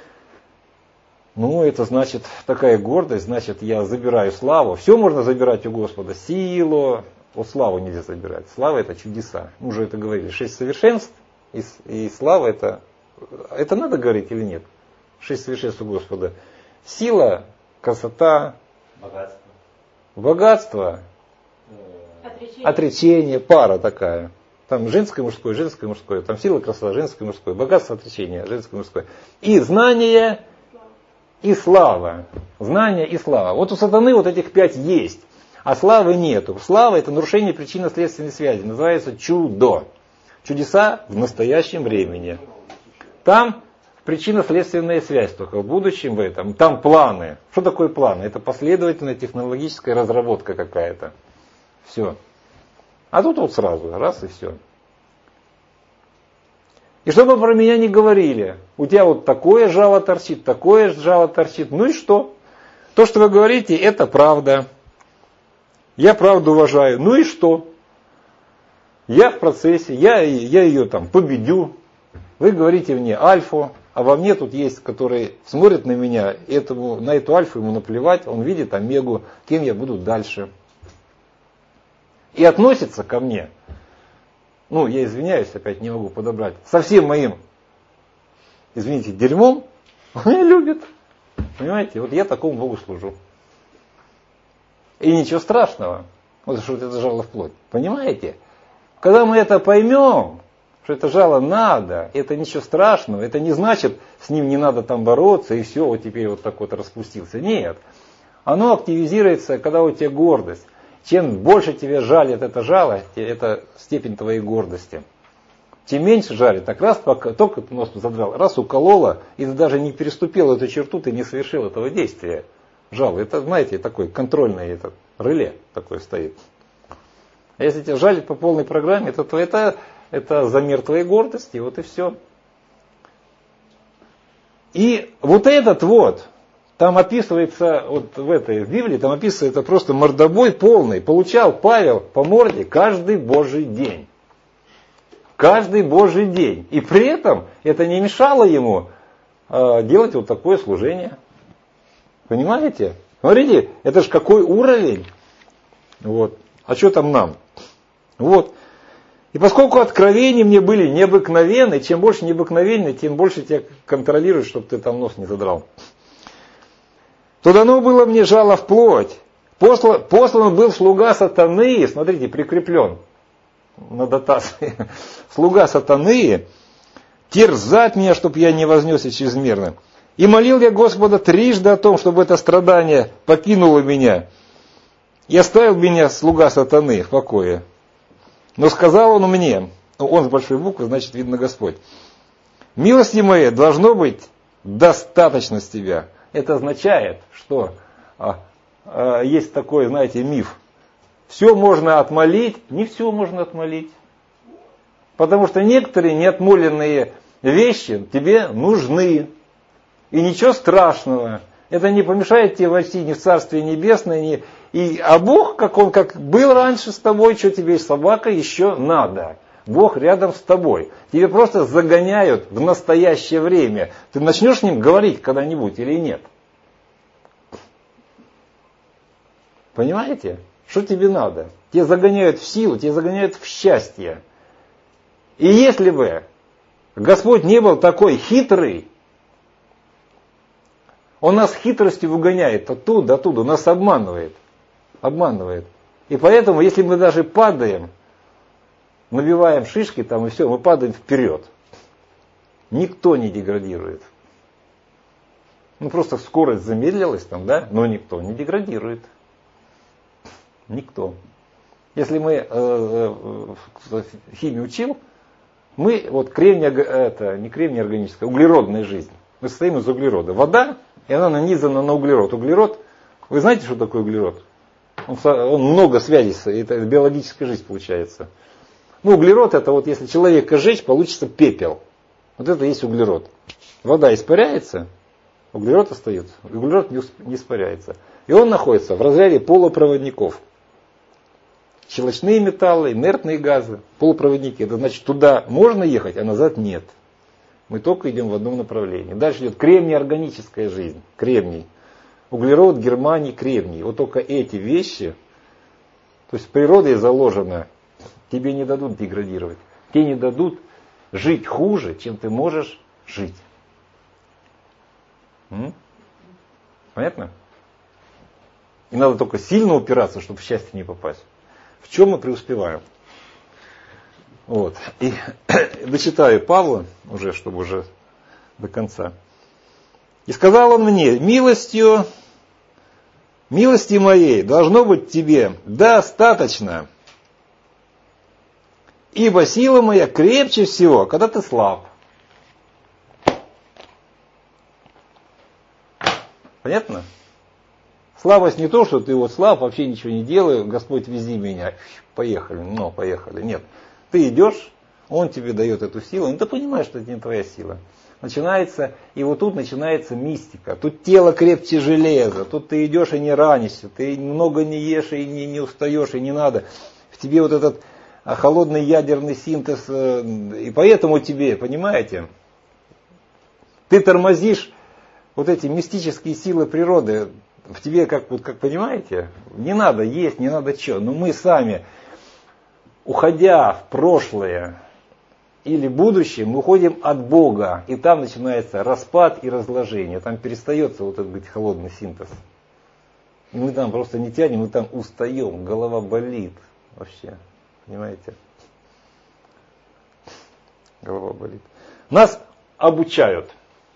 это значит такая гордость, значит, я забираю славу. Все можно забирать у Господа, силу, славу нельзя забирать. Слава это чудеса. Мы уже это говорили. 6 совершенств и слава это надо говорить или нет? 6 совершенств у Господа. Сила, красота, богатство. Отречение, пара такая. Там женское, мужское, женское, мужское. Там сила, красота, женское, мужское. Богатство, отречение, женское, мужское. И знание, и слава. Знание и слава. Вот у сатаны вот этих 5 есть. А славы нету. Слава это нарушение причинно-следственной связи. Называется чудо. Чудеса в настоящем времени. Там причинно-следственная связь только в будущем в этом. Там планы. Что такое планы? Это последовательная технологическая разработка какая-то. Все. А тут вот сразу, раз и все. И чтобы про меня не говорили, у тебя вот такое жало торчит, такое жало торчит, ну и что? То, что вы говорите, это правда. Я правду уважаю, ну и что? Я в процессе, я ее там победю. Вы говорите мне альфу, а во мне тут есть, который смотрит на меня, на эту альфу ему наплевать, он видит омегу, кем я буду дальше. И относится ко мне, ну, я извиняюсь, опять не могу подобрать, со всем моим, извините, дерьмом, он меня любит. Понимаете, вот я такому Богу служу. И ничего страшного, вот что это жало в плоть. Понимаете? Когда мы это поймем, что это жало надо, это ничего страшного, это не значит, с ним не надо там бороться, и все, вот теперь вот так вот распустился. Нет. Оно активизируется, когда у тебя гордость. Чем больше тебя жалит это жало, это степень твоей гордости. Чем меньше жалит, так раз только ты нос задрал, раз уколола, и ты даже не переступил эту черту, ты не совершил этого действия. Жало, это, знаете, такой контрольное это, реле такое стоит. А если тебя жалит по полной программе, то это замер твоей гордости, вот и все. И вот этот вот, там описывается, вот в этой в Библии, там описывается просто мордобой полный. Получал Павел по морде каждый Божий день. Каждый Божий день. И при этом это не мешало ему делать вот такое служение. Понимаете? Смотрите, это же какой уровень. Вот. А что там нам? Вот. И поскольку откровения мне были необыкновенны, чем больше необыкновенны, тем больше тебя контролируют, чтобы ты там нос не задрал. То дано было мне жало в плоть. Послан был слуга сатаны, смотрите, прикреплен на дотации. Слуга сатаны, терзать меня, чтобы я не вознесся чрезмерно. И молил я Господа трижды о том, чтобы это страдание покинуло меня. И оставил меня слуга сатаны в покое. Но сказал он мне, он с большой буквы, значит, видно Господь. Милости моей должно быть достаточно с тебя. Это означает, что есть такой, знаете, миф. Все можно отмолить, не все можно отмолить. Потому что некоторые неотмоленные вещи тебе нужны. И ничего страшного. Это не помешает тебе войти ни в Царствие Небесное, а Бог, как был раньше с тобой, что тебе собака еще надо. Бог рядом с тобой. Тебе просто загоняют в настоящее время. Ты начнешь с ним говорить когда-нибудь или нет? Понимаете? Что тебе надо? Тебя загоняют в силу, тебя загоняют в счастье. И если бы Господь не был такой хитрый, Он нас хитростью выгоняет оттуда, Он нас обманывает. Обманывает. И поэтому, если мы даже падаем, набиваем шишки там и все, мы падаем вперед. Никто не деградирует. Ну просто скорость замедлилась там, да, но никто не деградирует. Никто. Если мы химию учил, мы вот не кремний органическая, углеродная жизнь. Мы состоим из углерода. Вода, и она нанизана на углерод. Углерод, вы знаете, что такое углерод? Он много связей, это биологическая жизнь получается. Ну, углерод это вот если человека сжечь, получится пепел. Вот это и есть углерод. Вода испаряется, углерод остается. Углерод не испаряется. И он находится в разряде полупроводников. Щелочные металлы, инертные газы, полупроводники. Это значит, туда можно ехать, а назад нет. Мы только идем в одном направлении. Дальше идет кремний-органическая жизнь. Кремний. Углерод, германий, кремний. Вот только эти вещи, то есть природой заложено, тебе не дадут деградировать. Тебе не дадут жить хуже, чем ты можешь жить. Понятно? И надо только сильно упираться, чтобы в счастье не попасть. В чем мы преуспеваем? Вот. И дочитаю Павла, уже, чтобы уже до конца. И сказал он мне, милости моей должно быть тебе достаточно, ибо сила моя крепче всего, когда ты слаб. Понятно? Слабость не то, что ты вот слаб, вообще ничего не делаю, Господь вези меня, поехали, поехали. Нет, ты идешь, Он тебе дает эту силу, но ты понимаешь, что это не твоя сила. Начинается, и вот тут начинается мистика. Тут тело крепче железа, тут ты идешь и не ранишься, ты много не ешь и не устаешь, и не надо. В тебе вот этот холодный ядерный синтез. И поэтому тебе, понимаете, ты тормозишь вот эти мистические силы природы. В тебе, как понимаете, не надо есть, не надо что. Но мы сами, уходя в прошлое или будущее, мы уходим от Бога. И там начинается распад и разложение. Там перестается вот этот холодный синтез. И мы там просто не тянем, мы там устаем, голова болит вообще. Понимаете? Голова болит. Нас обучают.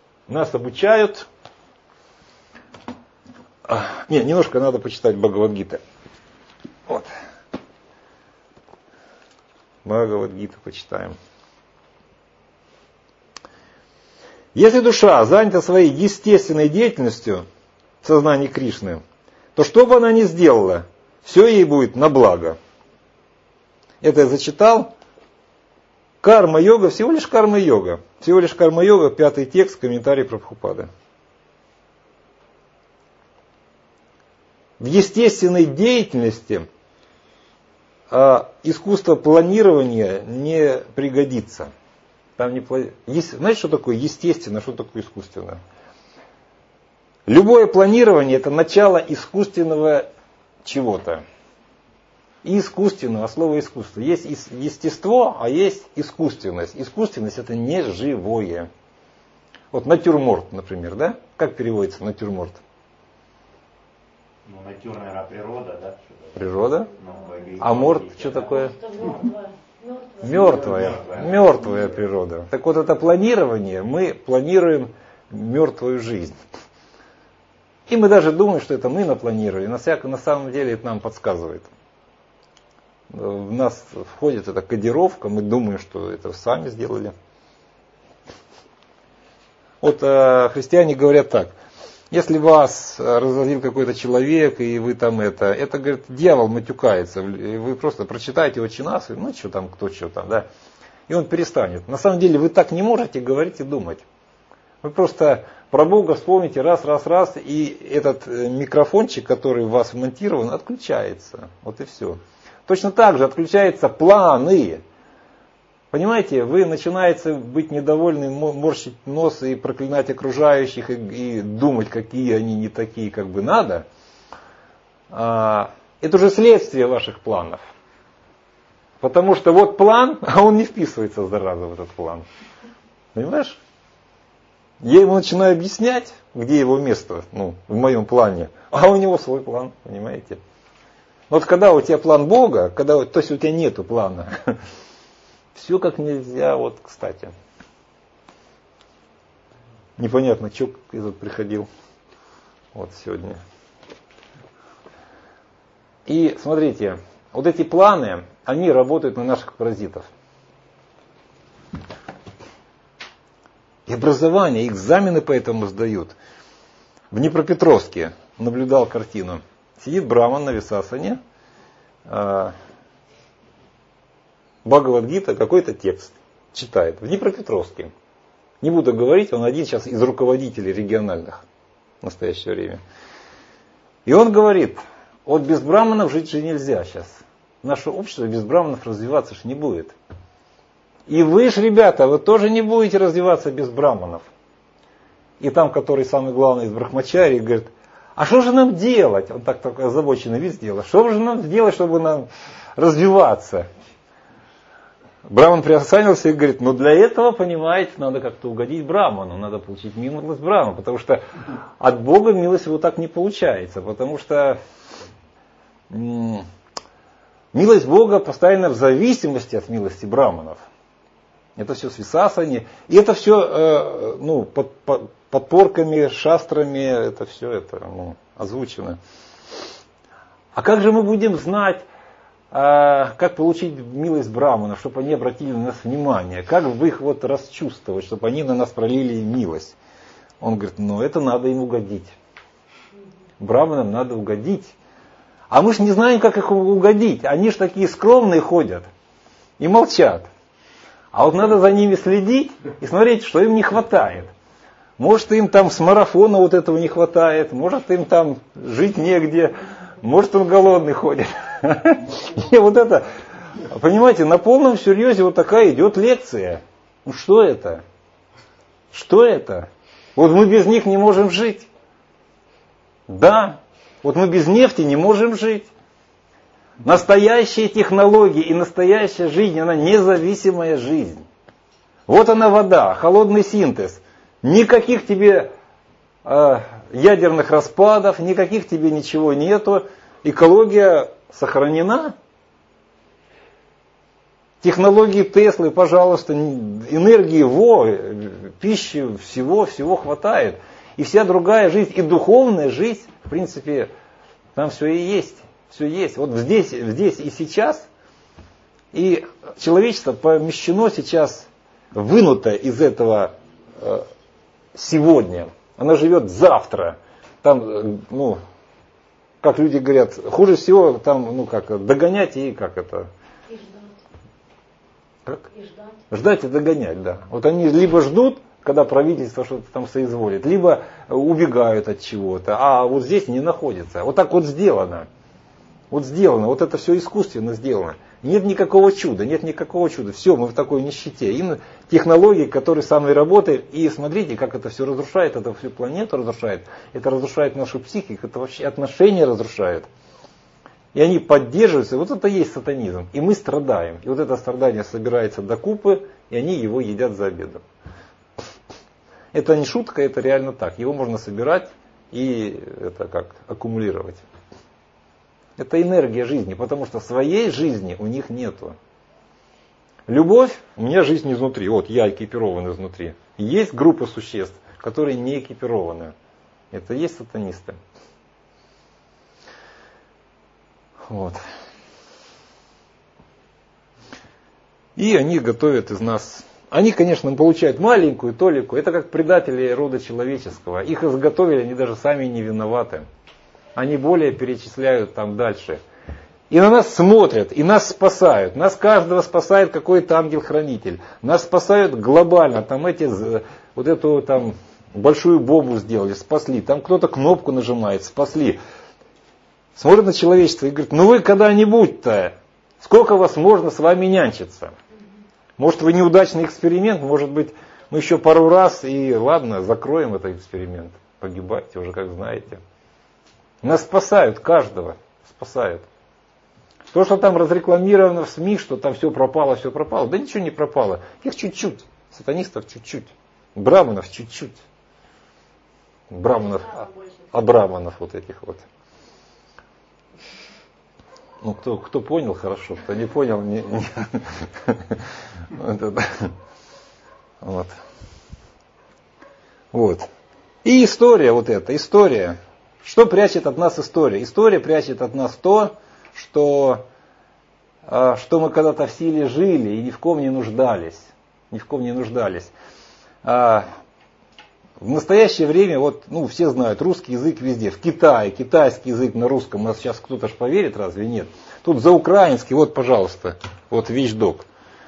Немножко надо почитать Бхагавад-гита. Вот. Бхагавад-гиту почитаем. Если душа занята своей естественной деятельностью в сознании Кришны, то что бы она ни сделала, все ей будет на благо. Это я зачитал. Карма-йога, всего лишь карма-йога. Всего лишь карма-йога, 5 текст, комментарий Прабхупады. В естественной деятельности искусство планирования не пригодится. Там знаете, что такое естественно, что такое искусственно? Любое планирование – это начало искусственного чего-то. Искусственного, слово искусство. Есть естество, а есть искусственность. Искусственность – это не живое. Вот натюрморт, например, да? Как переводится натюрморт? Ну, натюр, наверное, природа, да? Природа? Ну, а морт, что такое? Мертвая природа. Так вот, это планирование, мы планируем мертвую жизнь. И мы даже думаем, что это мы напланировали. На самом деле это нам подсказывает. В нас входит эта кодировка, мы думаем, что это сами сделали. Вот христиане говорят так. Если вас разозлил какой-то человек, и вы там это говорит, дьявол матюкается. Вы просто прочитайте «Отче наш», ну что там, кто что там, да. И он перестанет. На самом деле вы так не можете говорить и думать. Вы просто про Бога вспомните раз, и этот микрофончик, который у вас вмонтирован, отключается. Вот и все. Точно так же отключаются планы. Понимаете, вы начинаете быть недовольны, морщить нос и проклинать окружающих, и думать, какие они не такие, как бы надо. Это уже следствие ваших планов. Потому что вот план, а он не вписывается, зараза, в этот план. Понимаешь? Я ему начинаю объяснять, где его место, в моем плане, а у него свой план, понимаете? Вот когда у тебя план Бога, то есть у тебя нету плана, все как нельзя, вот, кстати. Непонятно, что этот приходил вот сегодня. И смотрите, вот эти планы, они работают на наших паразитов. И образование, экзамены поэтому сдают. В Днепропетровске наблюдал картину. Сидит браман на висасане, Бхагавад-гита, какой-то текст читает. В Днепропетровске. Не буду говорить, он один сейчас из руководителей региональных в настоящее время. И он говорит, вот без браманов жить же нельзя сейчас. Наше общество без браманов развиваться же не будет. И вы ж, ребята, вы тоже не будете развиваться без браманов. И там, который самый главный из брахмачари, говорит, а что же нам делать? Он так только озабоченный вид сделал. Что же нам делать, чтобы нам развиваться? Браман приосанился и говорит, для этого, понимаете, надо как-то угодить браману, надо получить милость брамана, потому что от Бога милость его так не получается, потому что милость Бога постоянно в зависимости от милости браманов. Это все с висасани, и это все под подпорками, шастрами, это все озвучено. А как же мы будем знать, как получить милость браманов, чтобы они обратили на нас внимание, как бы их расчувствовать, чтобы они на нас пролили милость? Он говорит, это надо им угодить. Браманам надо угодить. А мы же не знаем, как их угодить. Они же такие скромные ходят и молчат. А вот надо за ними следить и смотреть, что им не хватает. Может, им там с марафона вот этого не хватает, может, им там жить негде, может, он голодный ходит. И вот это Понимаете, на полном серьезе вот такая идет лекция. Ну что это? Что это? Вот мы без них не можем жить. Да, вот мы без нефти не можем жить. Настоящие технологии и настоящая жизнь, она независимая жизнь. Вот она вода, холодный синтез. Никаких тебе ядерных распадов, никаких тебе ничего нету. Экология сохранена. Технологии Теслы, пожалуйста, энергии, пищи, всего хватает. И вся другая жизнь, и духовная жизнь, в принципе, там все и есть. Все есть. Вот здесь и сейчас. И человечество помещено сейчас, вынуто из этого сегодня. Оно живет завтра. Там, как люди говорят, хуже всего там, догонять и как это... И ждать. Как? И ждать. Ждать и догонять, да. Вот они либо ждут, когда правительство что-то там соизволит, либо убегают от чего-то, а вот здесь не находится. Вот так вот сделано. Вот сделано, вот это все искусственно сделано. Нет никакого чуда, нет никакого чуда. Все, мы в такой нищете. Именно технологии, которые со мной работают, и смотрите, как это все разрушает, это всю планету разрушает, это разрушает нашу психику, это вообще отношения разрушает. И они поддерживаются, вот это и есть сатанизм. И мы страдаем. И вот это страдание собирается до купы, и они его едят за обедом. Это не шутка, это реально так. Его можно собирать и это как аккумулировать. Это энергия жизни, потому что своей жизни у них нету. Любовь, у меня жизнь изнутри, вот я экипирован изнутри. Есть группа существ, которые не экипированы. Это есть сатанисты. Вот. И они готовят из нас... Они, конечно, получают маленькую толику. Это как предатели рода человеческого. Их изготовили, они даже сами не виноваты. Они более перечисляют там дальше. И на нас смотрят, и нас спасают. Нас каждого спасает какой-то ангел-хранитель. Нас спасают глобально. Там вот эту там большую бомбу сделали, спасли. Там кто-то кнопку нажимает, спасли. Смотрят на человечество и говорят, ну вы когда-нибудь-то, сколько вас можно с вами нянчиться? Может вы неудачный эксперимент, может быть мы еще пару раз и ладно, закроем этот эксперимент. Погибайте уже, как знаете. Нас спасают, каждого спасают. То, что там разрекламировано в СМИ, что там все пропало, да ничего не пропало. Их чуть-чуть, сатанистов чуть-чуть, браманов чуть-чуть. Браманов, абраманов вот этих вот. Ну, кто понял, хорошо, кто не понял, не. Вот. И история вот эта, история. Что прячет от нас история? История прячет от нас то, что мы когда-то в силе жили и ни в ком не нуждались. Ни в ком не нуждались. В настоящее время, все знают, русский язык везде. В Китае, китайский язык на русском, у нас сейчас кто-то ж поверит, разве нет? Тут за украинский, вот, пожалуйста, вот вещдок.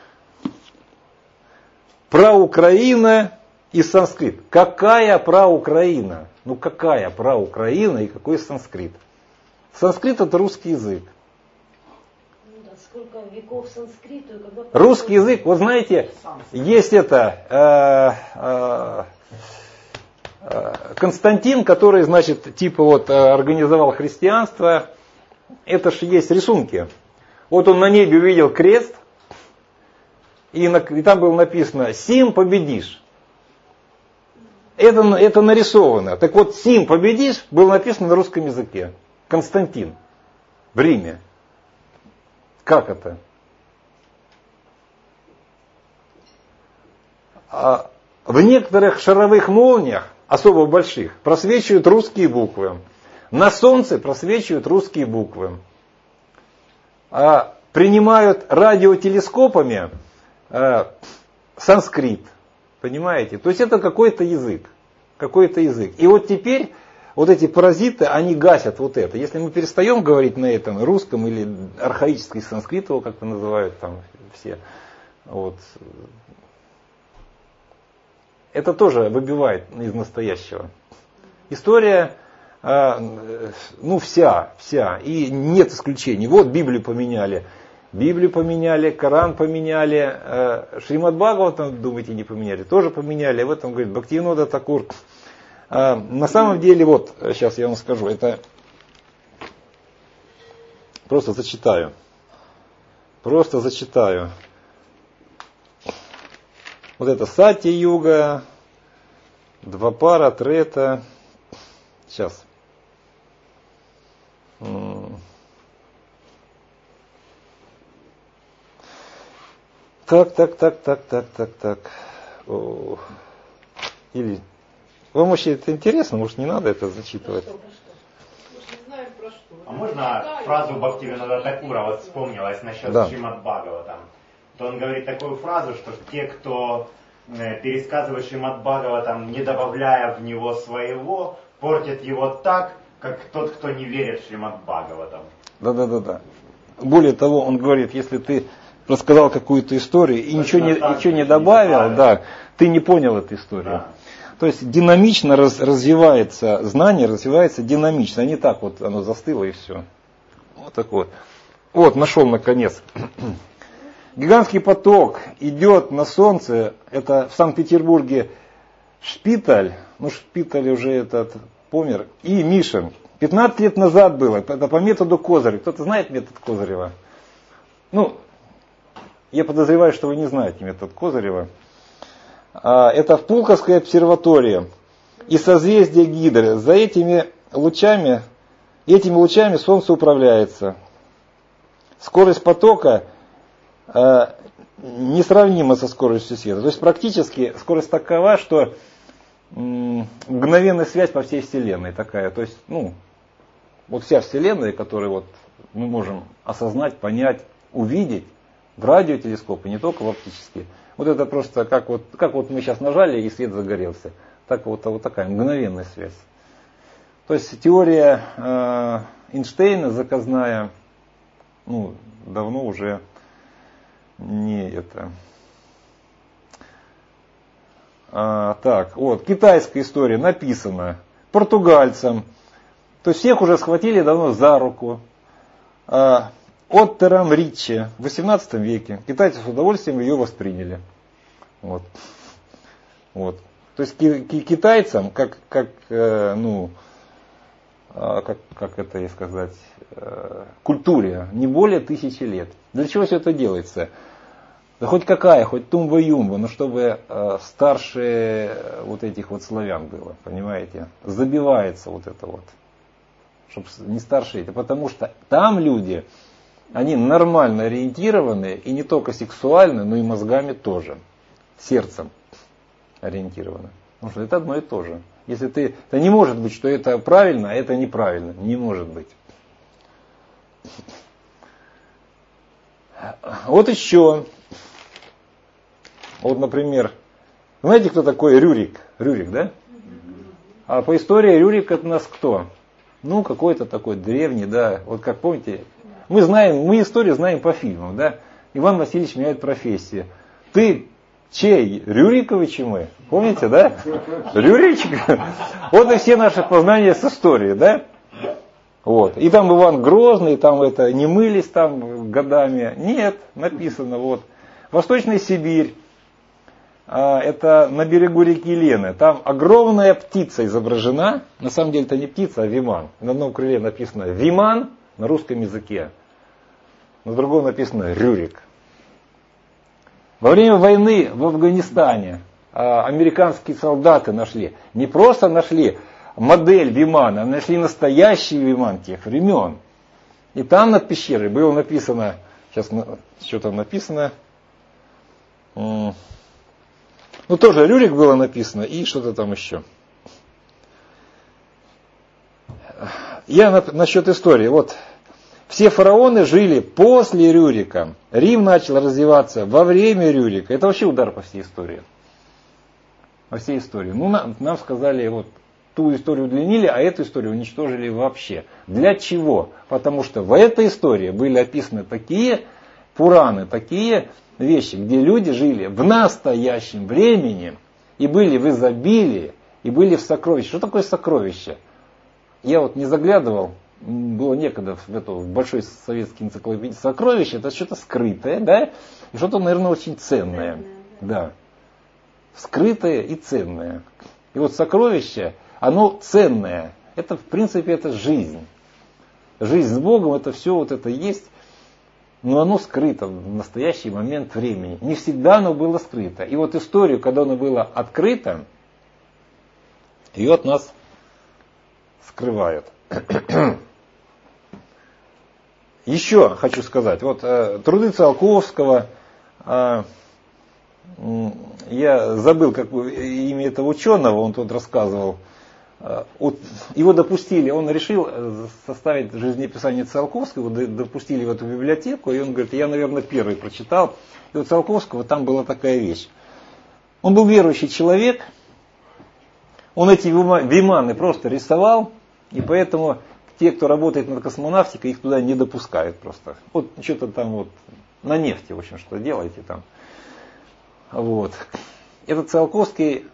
Про Украина и санскрит. Какая про Украина? Ну какая про Украина и какой санскрит? Санскрит это русский язык. Сколько веков санскриту и когда... Русский язык, вот знаете, есть Константин, который, значит, организовал христианство. Это же есть рисунки. Вот он на небе увидел крест, и там было написано «Сим победишь». Это нарисовано. Так вот, «Сим победишь» было написано на русском языке. Константин. В Риме. Как это? В некоторых шаровых молниях, особо больших, просвечивают русские буквы. На солнце просвечивают русские буквы. Принимают радиотелескопами санскрит. Понимаете? То есть это какой-то язык. Какой-то язык. И вот теперь вот эти паразиты, они гасят вот это. Если мы перестаем говорить на этом русском или архаический санскрит, его как-то называют там все, вот, это тоже выбивает из настоящего. История, вся, и нет исключений. Вот Библию поменяли. Библию поменяли, Коран поменяли, Шримад Бхагаватам, думаете, не поменяли, тоже поменяли. В этом говорит Бхактивинода Такур. На самом деле, вот, сейчас я вам скажу, это просто зачитаю. Просто зачитаю. Вот это Сати-юга, Двапара, Трета. Сейчас. Так. О. Или... Вам вообще это интересно? Может, не надо это зачитывать? А можно фразу Бхактивинода Такура, вот вспомнилась насчет Шримад Бхагаватам. То он говорит такую фразу, что те, кто пересказывает Шримад Бхагаватам, не добавляя в него своего, портят его так, как тот, кто не верит в Шримад Бхагаватам. Да. Более того, он говорит, если ты рассказал какую-то историю и ничего не добавил, да, ты не понял эту историю. Да. То есть динамично развивается знание, развивается динамично, а не так вот оно застыло и все. Вот так вот. Вот, нашел наконец. Гигантский поток идет на солнце, это в Санкт-Петербурге Шпиталь, Шпиталь уже этот помер, и Мишин. 15 лет назад было, это по методу Козырева. Кто-то знает метод Козырева? Я подозреваю, что вы не знаете метод Козырева. Это в Пулковской обсерватории и созвездие Гидры. За этими лучами Солнце управляется. Скорость потока несравнима со скоростью света. То есть практически скорость такова, что мгновенная связь по всей Вселенной такая. То есть, вот вся Вселенная, которую вот мы можем осознать, понять, увидеть в радиотелескопе, не только в оптические. Вот это просто как вот мы сейчас нажали и свет загорелся. Так вот такая мгновенная связь. То есть теория Эйнштейна заказная, давно уже не это. Китайская история написана португальцам. То есть всех уже схватили давно за руку. Оттером Ричи в 18 веке. Китайцы с удовольствием ее восприняли. Вот. То есть китайцам, как это и сказать, культуре не более 1000 лет. Для чего все это делается? Да хоть какая, хоть тумба-юмба, но чтобы старше вот этих вот славян было, понимаете? Забивается вот это вот. Чтобы не старше это. Потому что там люди, они нормально ориентированы, и не только сексуально, но и мозгами тоже. Сердцем ориентированы. Потому что это одно и то же. Если это не может быть, что это правильно, а это неправильно. Не может быть. Вот еще. Вот, например, знаете, кто такой Рюрик? Рюрик, да? А по истории Рюрик это у нас кто? Какой-то такой древний, да. Вот как помните, мы историю знаем по фильмам, да? Иван Васильевич меняет профессию. Ты чей? Рюриковичи мы. Помните, да? Рюричек. Вот и все наши познания с историей, да? Вот. И там Иван Грозный, там не мылись там годами. Нет, написано вот. Восточная Сибирь. Это на берегу реки Лены. Там огромная птица изображена. На самом деле это не птица, а виман. На одном крыле написано Виман на русском языке. На другом написано Рюрик. Во время войны в Афганистане американские солдаты не просто нашли модель Вимана, а нашли настоящий Виман тех времен. И там над пещерой было написано, сейчас что там написано, тоже Рюрик было написано и что-то там еще. Я насчет истории. Вот все фараоны жили после Рюрика. Рим начал развиваться во время Рюрика. Это вообще удар по всей истории. По всей истории. Нам сказали, вот ту историю удлинили, а эту историю уничтожили вообще. Для чего? Потому что в этой истории были описаны такие Пураны, такие вещи, где люди жили в настоящем времени и были в изобилии, и были в сокровищах. Что такое сокровище? Я вот не заглядывал было некогда в большой советской энциклопедии сокровище, это что-то скрытое, да, и что-то, наверное, очень ценное. Да. Скрытое и ценное. И вот сокровище, оно ценное. Это, в принципе, это жизнь. Жизнь с Богом, это все вот это есть, но оно скрыто в настоящий момент времени. Не всегда оно было скрыто. И вот историю, когда оно было открыто, ее от нас скрывают. Еще хочу сказать, вот труды Циолковского, я забыл имя этого ученого, он тут рассказывал, его допустили, он решил составить жизнеописание Циолковского, допустили в эту библиотеку, и он говорит, я, наверное, первый прочитал, и у Циолковского там была такая вещь. Он был верующий человек, он эти виманы просто рисовал, и поэтому те, кто работает над космонавтикой, их туда не допускают просто. Вот что-то там вот на нефти, в общем, что делаете там. Вот. Этот Циолковский,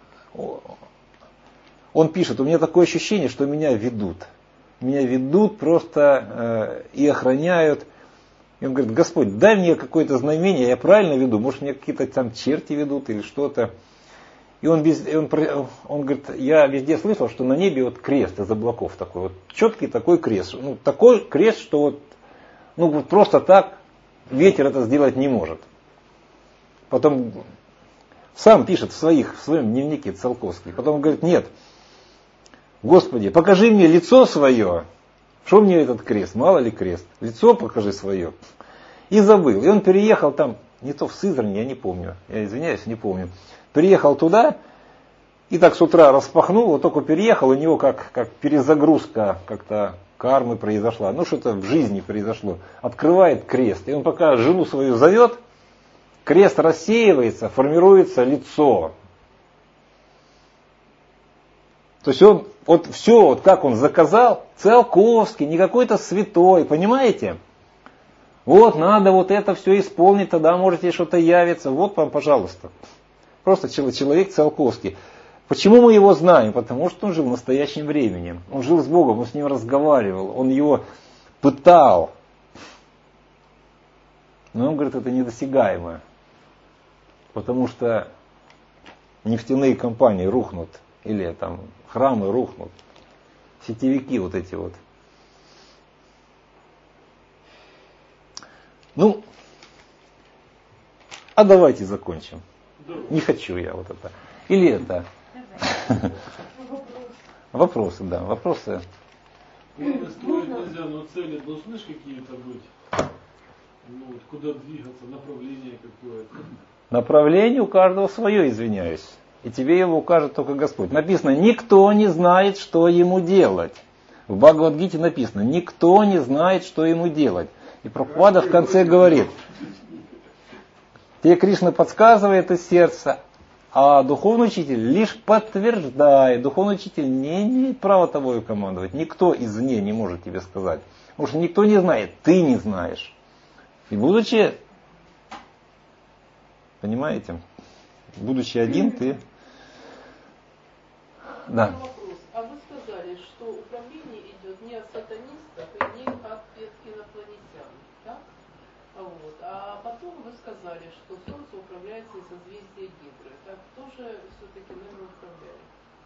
он пишет, у меня такое ощущение, что меня ведут. Меня ведут просто и охраняют. И он говорит, Господь, дай мне какое-то знамение, я правильно веду, может меня какие-то там черти ведут или что-то. И он говорит, я везде слышал, что на небе вот крест из облаков такой, вот четкий такой крест. Ну, такой крест, что вот, ну, вот просто так ветер это сделать не может. Потом сам пишет в своем дневнике Циолковский. Потом он говорит, нет, Господи, покажи мне лицо свое. Что мне этот крест? Мало ли крест. Лицо покажи свое. И забыл. И он переехал там, не то в Сызрань, я не помню. Я извиняюсь, не помню. Переехал туда, и так с утра распахнул, вот только переехал, у него как перезагрузка как-то кармы произошла. Ну, что-то в жизни произошло. Открывает крест. И он пока жену свою зовет, крест рассеивается, формируется лицо. То есть он, вот все, вот как он заказал, Циолковский, не какой-то святой, понимаете? Вот надо вот это все исполнить, тогда можете что-то явиться. Вот вам, пожалуйста. Просто человек Циолковский. Почему мы его знаем? Потому что он жил в настоящем времени. Он жил с Богом, он с ним разговаривал, он его пытал. Но он говорит, это недосягаемо. Потому что нефтяные компании рухнут. Или там храмы рухнут. Сетевики вот эти вот. Ну, а давайте закончим. Не хочу я вот это. Или это. Вопросы, да. Вопросы. Строить нельзя, но цели должны же какие-то быть. Ну, куда двигаться, направление какое-то. Направление у каждого свое, извиняюсь. И тебе его укажет только Господь. Написано, никто не знает, что ему делать. В Бхагавад-гите написано, никто не знает, что ему делать. И Прабхупада в конце говорит, тебе Кришна подсказывает из сердца, а духовный учитель лишь подтверждает. Духовный учитель не имеет права тобой командовать. Никто извне не может тебе сказать. Потому что никто не знает, ты не знаешь. И будучи, понимаете, будучи один, ты... Да. Вопрос. А вы сказали, что управление идет не от сатанистов и не от инопланетян, так? Вот. А потом вы сказали, что Солнце управляется из созвездия Гидры. Так кто же все-таки нами управляет?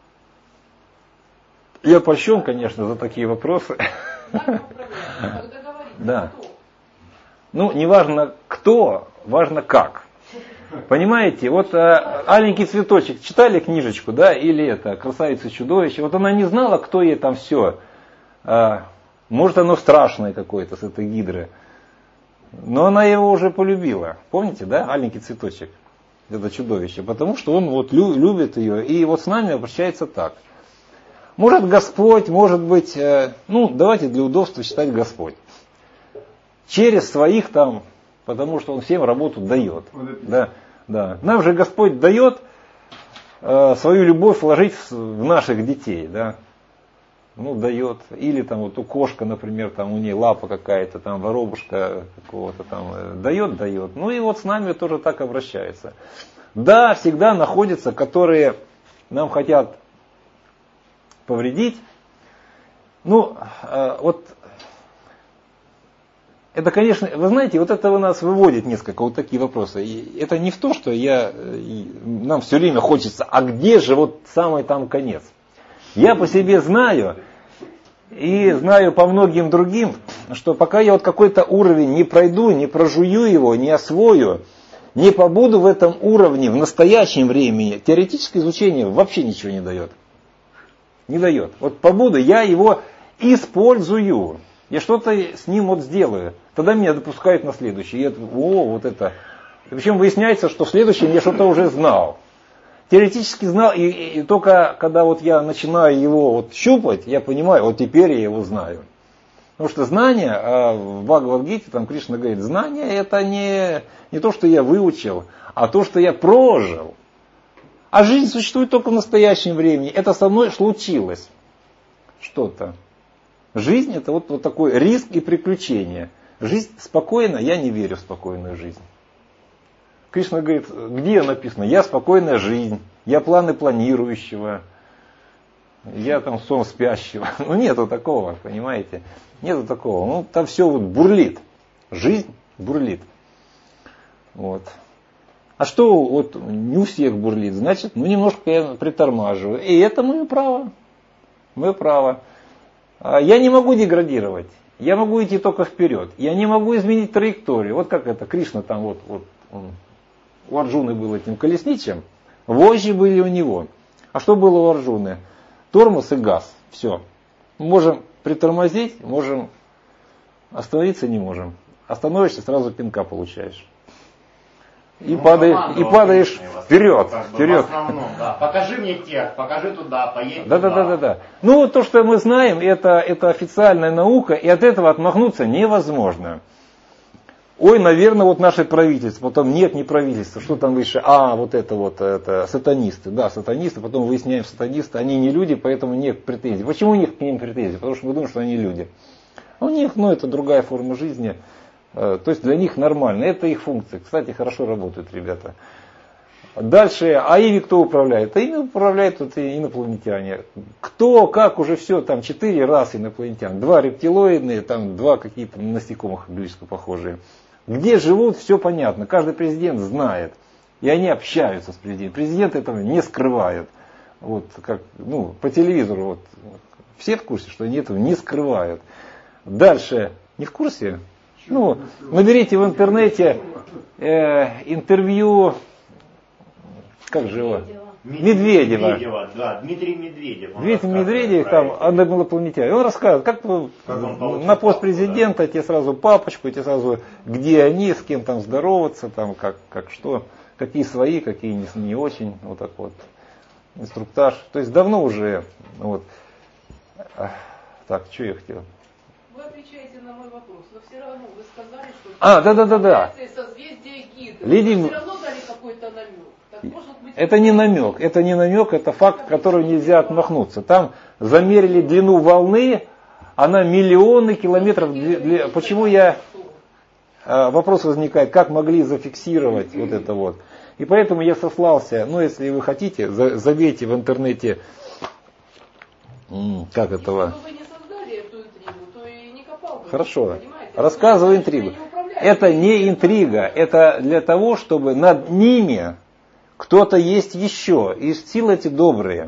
Я польщен, конечно, за такие вопросы. Нами управляет. Когда говорите, да. кто? Ну, не важно кто, важно как. Понимаете, вот «Аленький цветочек» читали книжечку, да, или это «Красавица и чудовище». Вот она не знала, кто ей там все. Может, оно страшное какое-то с этой гидры. Но она его уже полюбила. Помните, да, «Аленький цветочек», это чудовище. Потому что он вот любит ее. И вот с нами обращается так. Может Господь, может быть, ну давайте для удобства считать Господь. Через своих там, потому что он всем работу дает. Да, да. Нам же Господь дает свою любовь вложить в наших детей, да. Ну, дает. Или там вот у кошка, например, там у нее лапа какая-то, там воробушка какого-то там дает. Ну и вот с нами тоже так обращается. Да, всегда находятся, которые нам хотят повредить. Ну, вот Это, конечно, вы знаете, вот это у нас выводит несколько вот такие вопросы. И это не в то, что нам все время хочется, а где же вот самый там конец? Я по себе знаю, и знаю по многим другим, что пока я вот какой-то уровень не пройду, не прожую его, не освою, не побуду в этом уровне в настоящем времени, теоретическое изучение вообще ничего не дает. Не дает. Вот побуду, я его использую. Я что-то с ним вот сделаю. Тогда меня допускают на следующий. Я, вот это. Причем выясняется, что в следующем я что-то уже знал. Теоретически знал, и только когда вот я начинаю его вот щупать, я понимаю, вот теперь я его знаю. Потому что знание, в Бхагавад-гите там Кришна говорит, знание это не то, что я выучил, а то, что я прожил. А жизнь существует только в настоящем времени. Это со мной случилось что-то. Жизнь это вот такой риск и приключение. Жизнь спокойна, я не верю в спокойную жизнь. Кришна говорит, где написано, я спокойная жизнь, я планы планирующего, я там сон спящего. Ну нету такого, понимаете? Нету такого. Ну там все вот бурлит. Жизнь бурлит. Вот. А что вот не у всех бурлит, значит, немножко я притормаживаю. И это мое право. Мое право. Я не могу деградировать. Я могу идти только вперед. Я не могу изменить траекторию. Вот как это Кришна там вот он, у Арджуны был этим колесничем. Вожжи были у него. А что было у Арджуны? Тормоз и газ. Все. Мы можем притормозить, можем остановиться, не можем. Остановишься, сразу пинка получаешь. И падаешь вперед. В основном, да. Покажи мне тех, покажи туда, поедь туда. Да. Ну, то, что мы знаем, это официальная наука, и от этого отмахнуться невозможно. Ой, наверное, вот наше правительство, потом нет, не правительство, что там выше, это сатанисты. Да, сатанисты, потом выясняем, сатанисты, они не люди, поэтому нет претензий. Почему у них к ним претензии? Потому что мы думаем, что они люди. А у них, это другая форма жизни. То есть для них нормально. Это их функция. Кстати, хорошо работают ребята. Дальше, а ими кто управляет? А ими управляют инопланетяне. Кто, как, уже все, там 4 расы инопланетян. 2 рептилоидные, там 2 какие-то насекомых близко похожие. Где живут, все понятно. Каждый президент знает. И они общаются с президентом. Президент этого не скрывает. Вот как, по телевизору. Все в курсе, что они этого не скрывают. Дальше, не в курсе? Наберите в интернете интервью, как же его? Медведева. Да, Дмитрий Медведев. Дмитрий Медведев, там, инопланетянин. Он рассказывает, как на пост президента, тебе сразу папочку, тебе сразу, где они, с кем там здороваться, там, как что, какие свои, какие не очень, вот так вот. Инструктаж. То есть давно уже, Так, что я хотел? Вы отвечаете на мой вопрос, но все равно вы сказали, что Да. созвездие Гидры. Лидия... Вы все равно дали какой-то намек. Так, может быть, это не намек, это факт, от которого нельзя отмахнуться. Там замерили длину волны, она миллионы километров. Почему вопрос возникает, как могли зафиксировать вот это вот. И поэтому я сослался, если вы хотите, забейте в интернете, как этого... Хорошо, рассказываю интригу. Это не интрига, это для того, чтобы над ними кто-то есть еще. И силы эти добрые.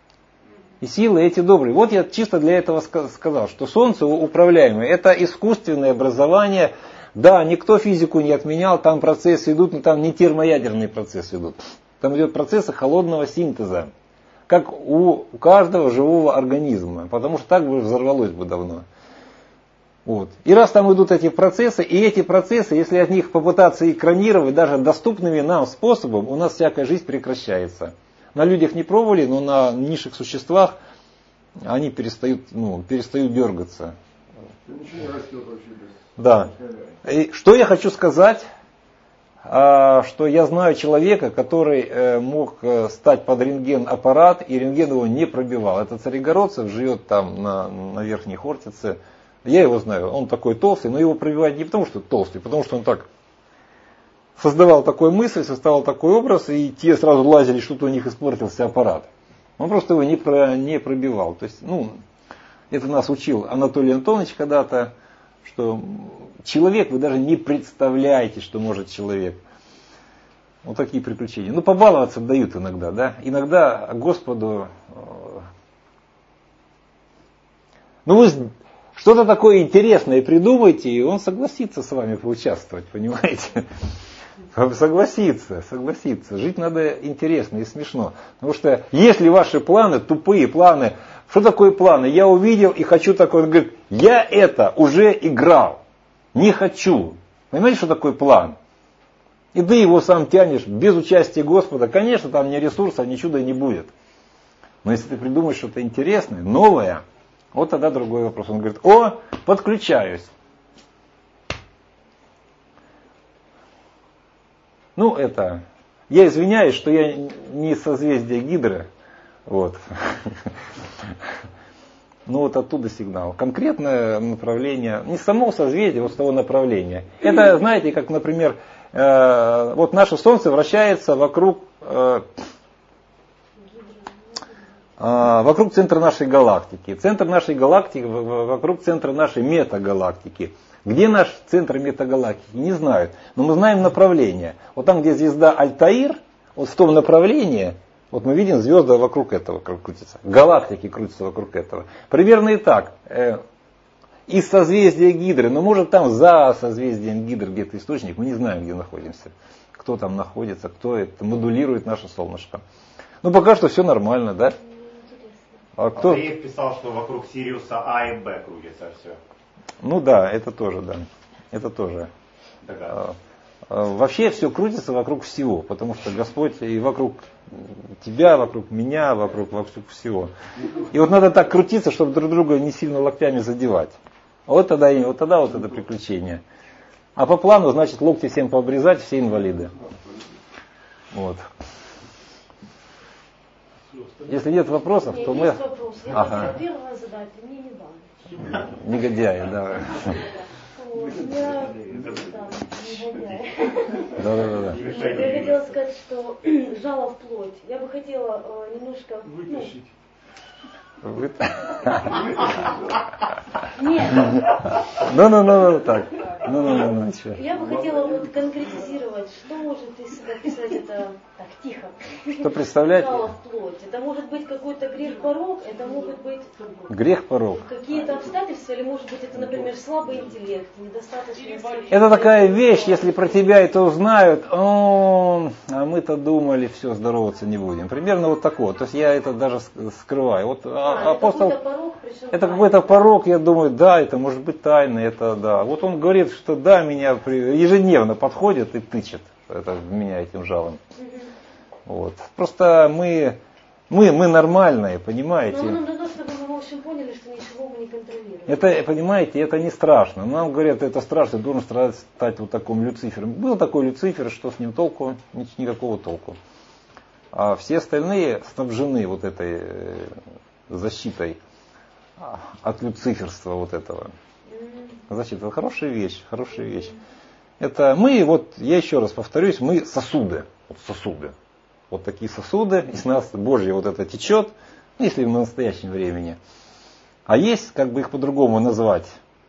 Вот я чисто для этого сказал, что Солнце управляемое. Это искусственное образование. Да, никто физику не отменял, там процессы идут, но там не термоядерные процессы идут. Там идет процессы холодного синтеза. Как у каждого живого организма. Потому что так бы взорвалось бы давно. Вот. И раз там идут эти процессы, и эти процессы, если от них попытаться экранировать даже доступными нам способом, у нас всякая жизнь прекращается. На людях не пробовали, но на низших существах они перестают дергаться. Ничего не растет вообще без... Да. И что я хочу сказать, что я знаю человека, который мог стать под рентген-аппарат, и рентген его не пробивал. Это Царегородцев, живет там на Верхней Хортице. Я его знаю, он такой толстый, но его пробивать не потому, что толстый, потому что он так создавал такую мысль, создавал такой образ, и те сразу лазили, что-то у них испортился аппарат. Он просто его не пробивал. То есть, это нас учил Анатолий Антонович когда-то, что человек, вы даже не представляете, что может человек. Вот такие приключения. Ну, побаловаться дают иногда, да. Иногда Господу... Ну, вы что-то такое интересное придумайте, и он согласится с вами поучаствовать, понимаете? Согласиться. Жить надо интересно и смешно. Потому что если ваши планы, тупые планы, что такое планы? Я увидел и хочу такое. Он говорит, я это уже играл, не хочу. Понимаете, что такое план? И ты его сам тянешь без участия Господа. Конечно, там ни ресурса, ни чуда не будет. Но если ты придумаешь что-то интересное, новое, вот тогда другой вопрос. Он говорит, подключаюсь. Ну, это... Я извиняюсь, что я не из созвездия Гидры. Вот. Ну, вот оттуда сигнал. Конкретное направление, не само созвездие, вот с того направления. Это, знаете, как, например, вот наше Солнце вращается вокруг центра нашей галактики. Центр нашей галактики вокруг центра нашей метагалактики. Где наш центр метагалактики, не знают. Но мы знаем направление. Вот там, где звезда Альтаир, вот в том направлении, вот мы видим звезды вокруг этого крутятся. Галактики крутятся вокруг этого. Примерно и так. Из созвездия Гидры, но может там за созвездием Гидры где-то источник, мы не знаем, где находимся. Кто там находится, кто это модулирует наше солнышко. Ну, пока что все нормально, да? А кто? Андреев писал, что вокруг Сириуса А и Б крутится все. Ну да, это тоже, да. Это тоже. Вообще все крутится вокруг всего, потому что Господь и вокруг тебя, вокруг меня, вокруг всего. И вот надо так крутиться, чтобы друг друга не сильно локтями задевать. Вот тогда это приключение. А по плану, значит, локти всем пообрезать, все инвалиды. Вот. Если нет вопросов, то мы... Есть вопрос. Я хотела первого задать, и мне не дали. Негодяи, да. Да. Я хотела сказать, что жало в плоть. Я бы хотела немножко... Вытащить. Нет. Так. Я бы хотела вот конкретизировать, что может из себя писать это так тихо. Что представлять? Жало в плоть. Это может быть какой-то грех-порок, это могут быть грех-порок. Какие-то обстоятельства, или может быть это, например, слабый интеллект, недостаточно. Это такая вещь, если про тебя это узнают, а мы-то думали, все, здороваться не будем. Примерно вот такое. То есть я это даже скрываю. Вот апостол, это порог, это какой-то порог, я думаю, да, это может быть тайна, это да. Вот он говорит, что да, меня ежедневно подходит и тычет это в меня этим жалом. Вот. Просто мы нормальные, понимаете. Но надо, чтобы мы, в общем, поняли, что ничего мы не контролируем. Это, понимаете, это не страшно. Нам говорят, это страшно, должен стать вот таким Люцифером. Был такой Люцифер, что с ним толку? Никакого толку. А все остальные снабжены вот этой защитой от люциферства вот этого. Защита, хорошая вещь. Это мы, вот я еще раз повторюсь, мы сосуды. Вот такие сосуды, из нас Божье вот это течет, если в настоящем времени. А есть, как бы их по-другому назвать,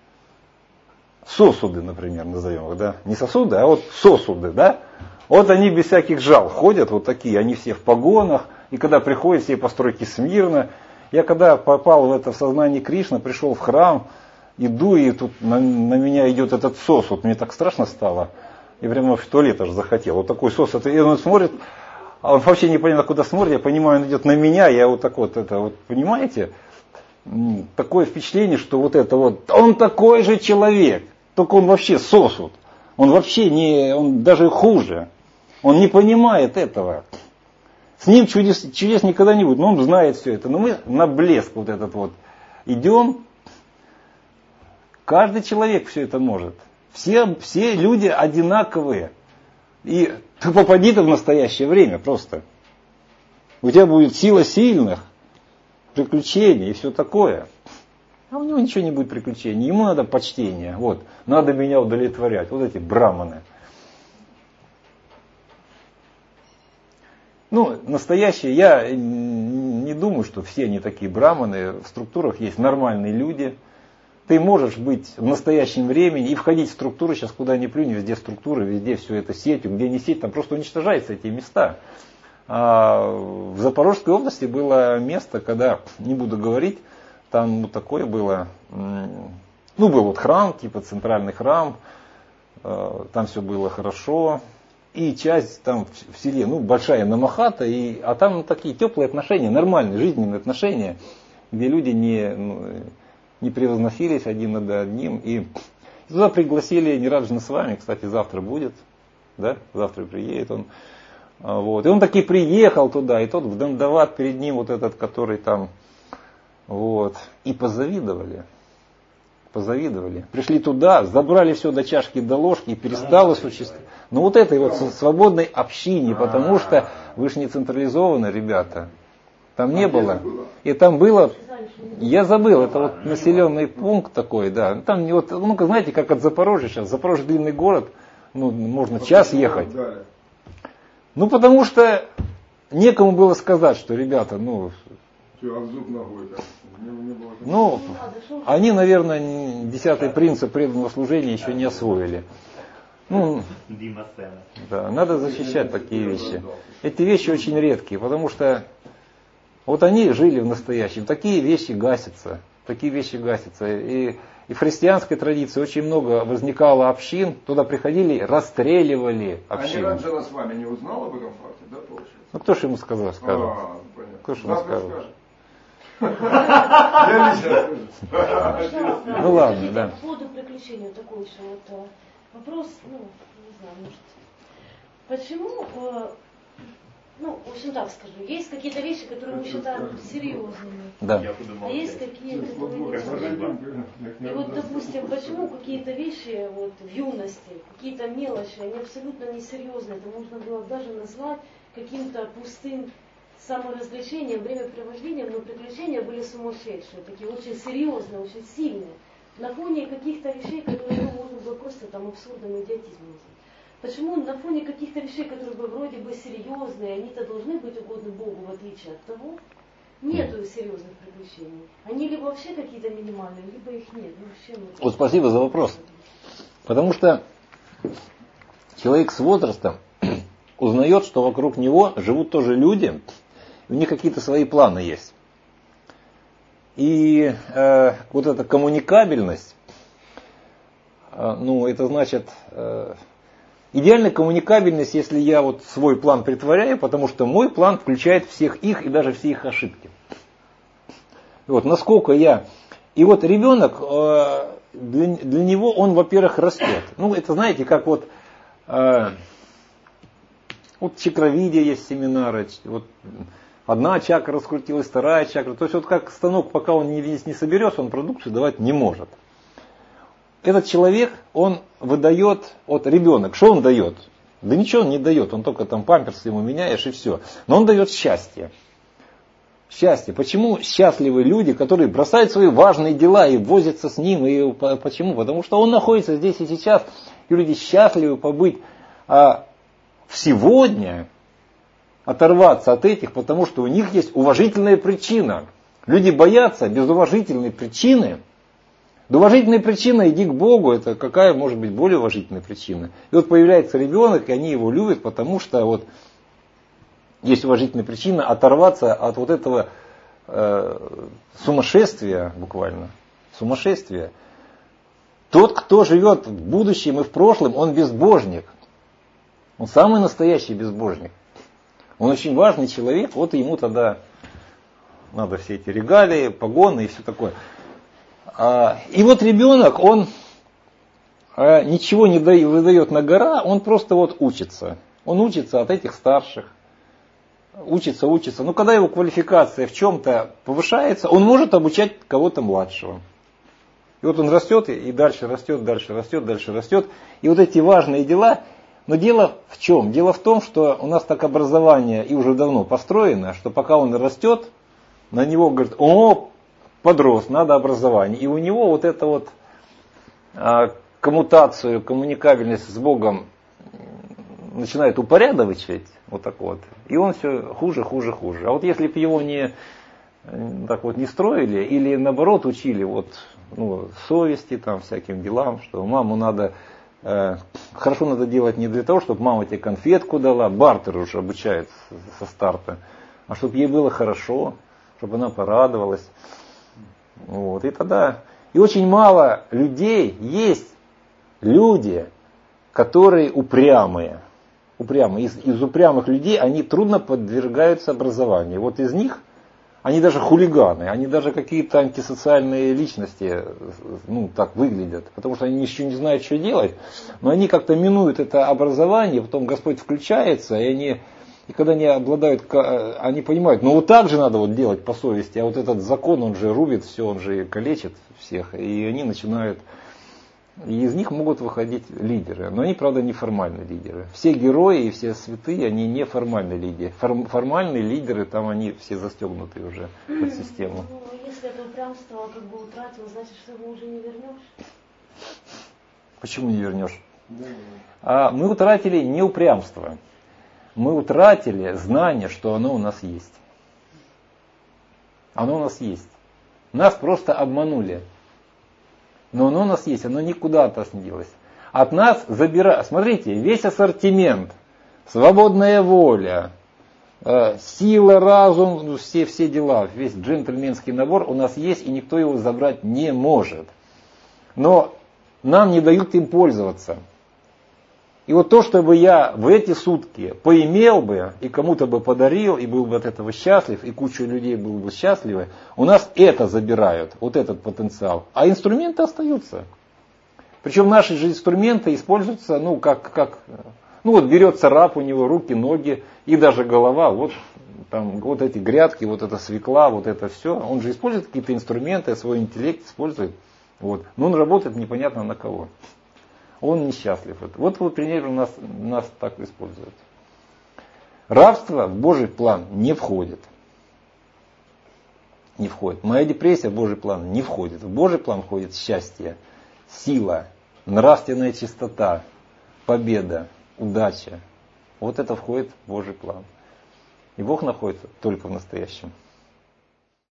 сосуды, например, назовем их, да? Не сосуды, а вот сосуды, да? Вот они без всяких жал ходят, вот такие, они все в погонах, и когда приходят все постройки смирно. Я когда попал в это сознание Кришны, пришел в храм, иду, и тут на меня идет этот сосуд, мне так страшно стало, и прямо в туалет аж захотел. Вот такой сосуд, и он смотрит, а он вообще не понятно, куда смотрит, я понимаю, он идет на меня, я вот так вот, это вот, понимаете, такое впечатление, что вот это вот, он такой же человек, только он вообще сосуд, он вообще не, он даже хуже, он не понимает этого. С ним чудес никогда не будет, но он знает все это, но мы на блеск вот этот вот идем, каждый человек все это может, все люди одинаковые. И ты попади в настоящее время просто. У тебя будет сила сильных, приключений и все такое. А у него ничего не будет приключений. Ему надо почтение. Вот, надо меня удовлетворять. Вот эти браманы. Ну, настоящие, я не думаю, что все они такие браманы. В структурах есть нормальные люди. Ты можешь быть в настоящем времени и входить в структуры, сейчас куда ни плюнь, везде структуры, везде все это сетью, где не сеть, там просто уничтожаются эти места. А в Запорожской области было место, когда, не буду говорить, там такое было, был вот храм, типа центральный храм, там все было хорошо, и часть там в селе, большая намахата, а там такие теплые отношения, нормальные, жизненные отношения, где люди не превозносились один над одним. И туда пригласили Нираджана с вами, кстати, завтра будет, да, завтра приедет он. Вот. И он таки приехал туда, и тот в Дандават перед ним, вот этот, который там, вот, и позавидовали. Пришли туда, забрали все до чашки, до ложки, и перестало существовать. Но вот этой вот свободной общине, потому что вы же не централизованы, ребята. Там не было. И там было, я забыл, это вот населенный пункт такой, да. Там вот, знаете, как от Запорожья сейчас. Запорожье длинный город, можно час ехать. Потому что некому было сказать, что ребята, они, наверное, 10-й принцип преданного служения еще не освоили. Да, надо защищать такие вещи. Эти вещи очень редкие, потому что вот они жили в настоящем. Такие вещи гасятся. И в христианской традиции очень много возникало общин, туда приходили, расстреливали общины. А Ниранджана с вами не узнал об этом факте, да, получается? Кто же ему сказал, скажет? Кто же ему скажет? Ладно, да. По поводу приключений такой еще вопрос, не знаю, может. Почему, в общем так скажу, есть какие-то вещи, которые мы считаем серьезными. Да. А есть какие-то, которые не серьезные. И вот, допустим, почему какие-то вещи в юности, какие-то мелочи, они абсолютно несерьезные. Это можно было даже назвать каким-то пустым саморазвлечением, времяпровождением, но приключения были сумасшедшие, такие очень серьезные, очень сильные. На фоне каких-то вещей, которые можно было просто абсурдным идиотизмом назвать. Почему на фоне каких-то вещей, которые вроде бы серьезные, они-то должны быть угодны Богу, в отличие от того, нету серьезных приключений. Они либо вообще какие-то минимальные, либо их нет. Вот спасибо за вопрос. Потому что человек с возрастом узнает, что вокруг него живут тоже люди, у них какие-то свои планы есть. И вот эта коммуникабельность, это значит... Идеальная коммуникабельность, если я свой план притворяю, потому что мой план включает всех их и даже все их ошибки. Насколько я... И ребенок, для него он, во-первых, растет. Это знаете, как чакровидие есть семинары. Одна чакра раскрутилась, вторая чакра. То есть как станок, пока он не соберется, он продукцию давать не может. Этот человек, он выдает, ребенок, что он дает? Да ничего он не дает, он только памперсы ему меняешь и все. Но он дает счастье. Счастье. Почему счастливы люди, которые бросают свои важные дела и возятся с ним? И почему? Потому что он находится здесь и сейчас, и люди счастливы побыть сегодня, оторваться от этих, потому что у них есть уважительная причина. Люди боятся без уважительной причины. Да уважительная причина, иди к Богу, это какая может быть более уважительная причина? И появляется ребенок, и они его любят, потому что есть уважительная причина оторваться от этого сумасшествия, буквально. Сумасшествия. Тот, кто живет в будущем и в прошлом, он безбожник. Он самый настоящий безбожник. Он очень важный человек, ему тогда надо все эти регалии, погоны и все такое. И ребенок, он ничего не выдает на гора, он просто учится. Он учится от этих старших. Учится. Но когда его квалификация в чем-то повышается, он может обучать кого-то младшего. И он растет, и дальше растет. И эти важные дела. Но дело в чем? Дело в том, что у нас так образование и уже давно построено, что пока он растет, на него говорят, подрос, надо образование. И у него коммутацию, коммуникабельность с Богом начинает упорядочивать, и он все хуже. А если бы его не строили, или наоборот учили, совести, там, всяким делам, что маму надо, хорошо надо делать не для того, чтобы мама тебе конфетку дала, бартер уже обучает со старта, а чтобы ей было хорошо, чтобы она порадовалась. Вот, и тогда, и очень мало людей, есть люди, которые упрямые. Из упрямых людей они трудно подвергаются образованию. Вот из них, они даже хулиганы, они даже какие-то антисоциальные личности, так выглядят. Потому что они еще не знают, что делать. Но они как-то минуют это образование, потом Господь включается, и когда они обладают, они понимают, вот так же надо делать по совести, а вот этот закон, он же рубит все, он же калечит всех. И они начинают... И из них могут выходить лидеры. Но они, правда, не формальные лидеры. Все герои и все святые, они не формальные лидеры. Формальные лидеры, там они все застегнуты уже под систему. Если это упрямство утратил, значит, что его уже не вернешь? Почему не вернешь? Мы утратили не упрямство. Мы утратили знание, что оно у нас есть. Оно у нас есть. Нас просто обманули. Но оно у нас есть, оно никуда от нас не делось. От нас забирают. Смотрите, весь ассортимент, свободная воля, сила, разум, все дела, весь джентльменский набор у нас есть, и никто его забрать не может. Но нам не дают им пользоваться. И вот то, чтобы я в эти сутки поимел бы, и кому-то бы подарил, и был бы от этого счастлив, и куча людей был бы счастливы, у нас это забирают, вот этот потенциал. А инструменты остаются. Причем наши же инструменты используются, берется раб, у него руки, ноги, и даже голова, вот эти грядки, вот эта свекла, вот это все. Он же использует какие-то инструменты, свой интеллект использует. Но он работает непонятно на кого. Он несчастлив. Вот примерно нас так используют. Рабство в Божий план не входит. Не входит. Моя депрессия в Божий план не входит. В Божий план входит счастье, сила, нравственная чистота, победа, удача. Вот это входит в Божий план. И Бог находится только в настоящем.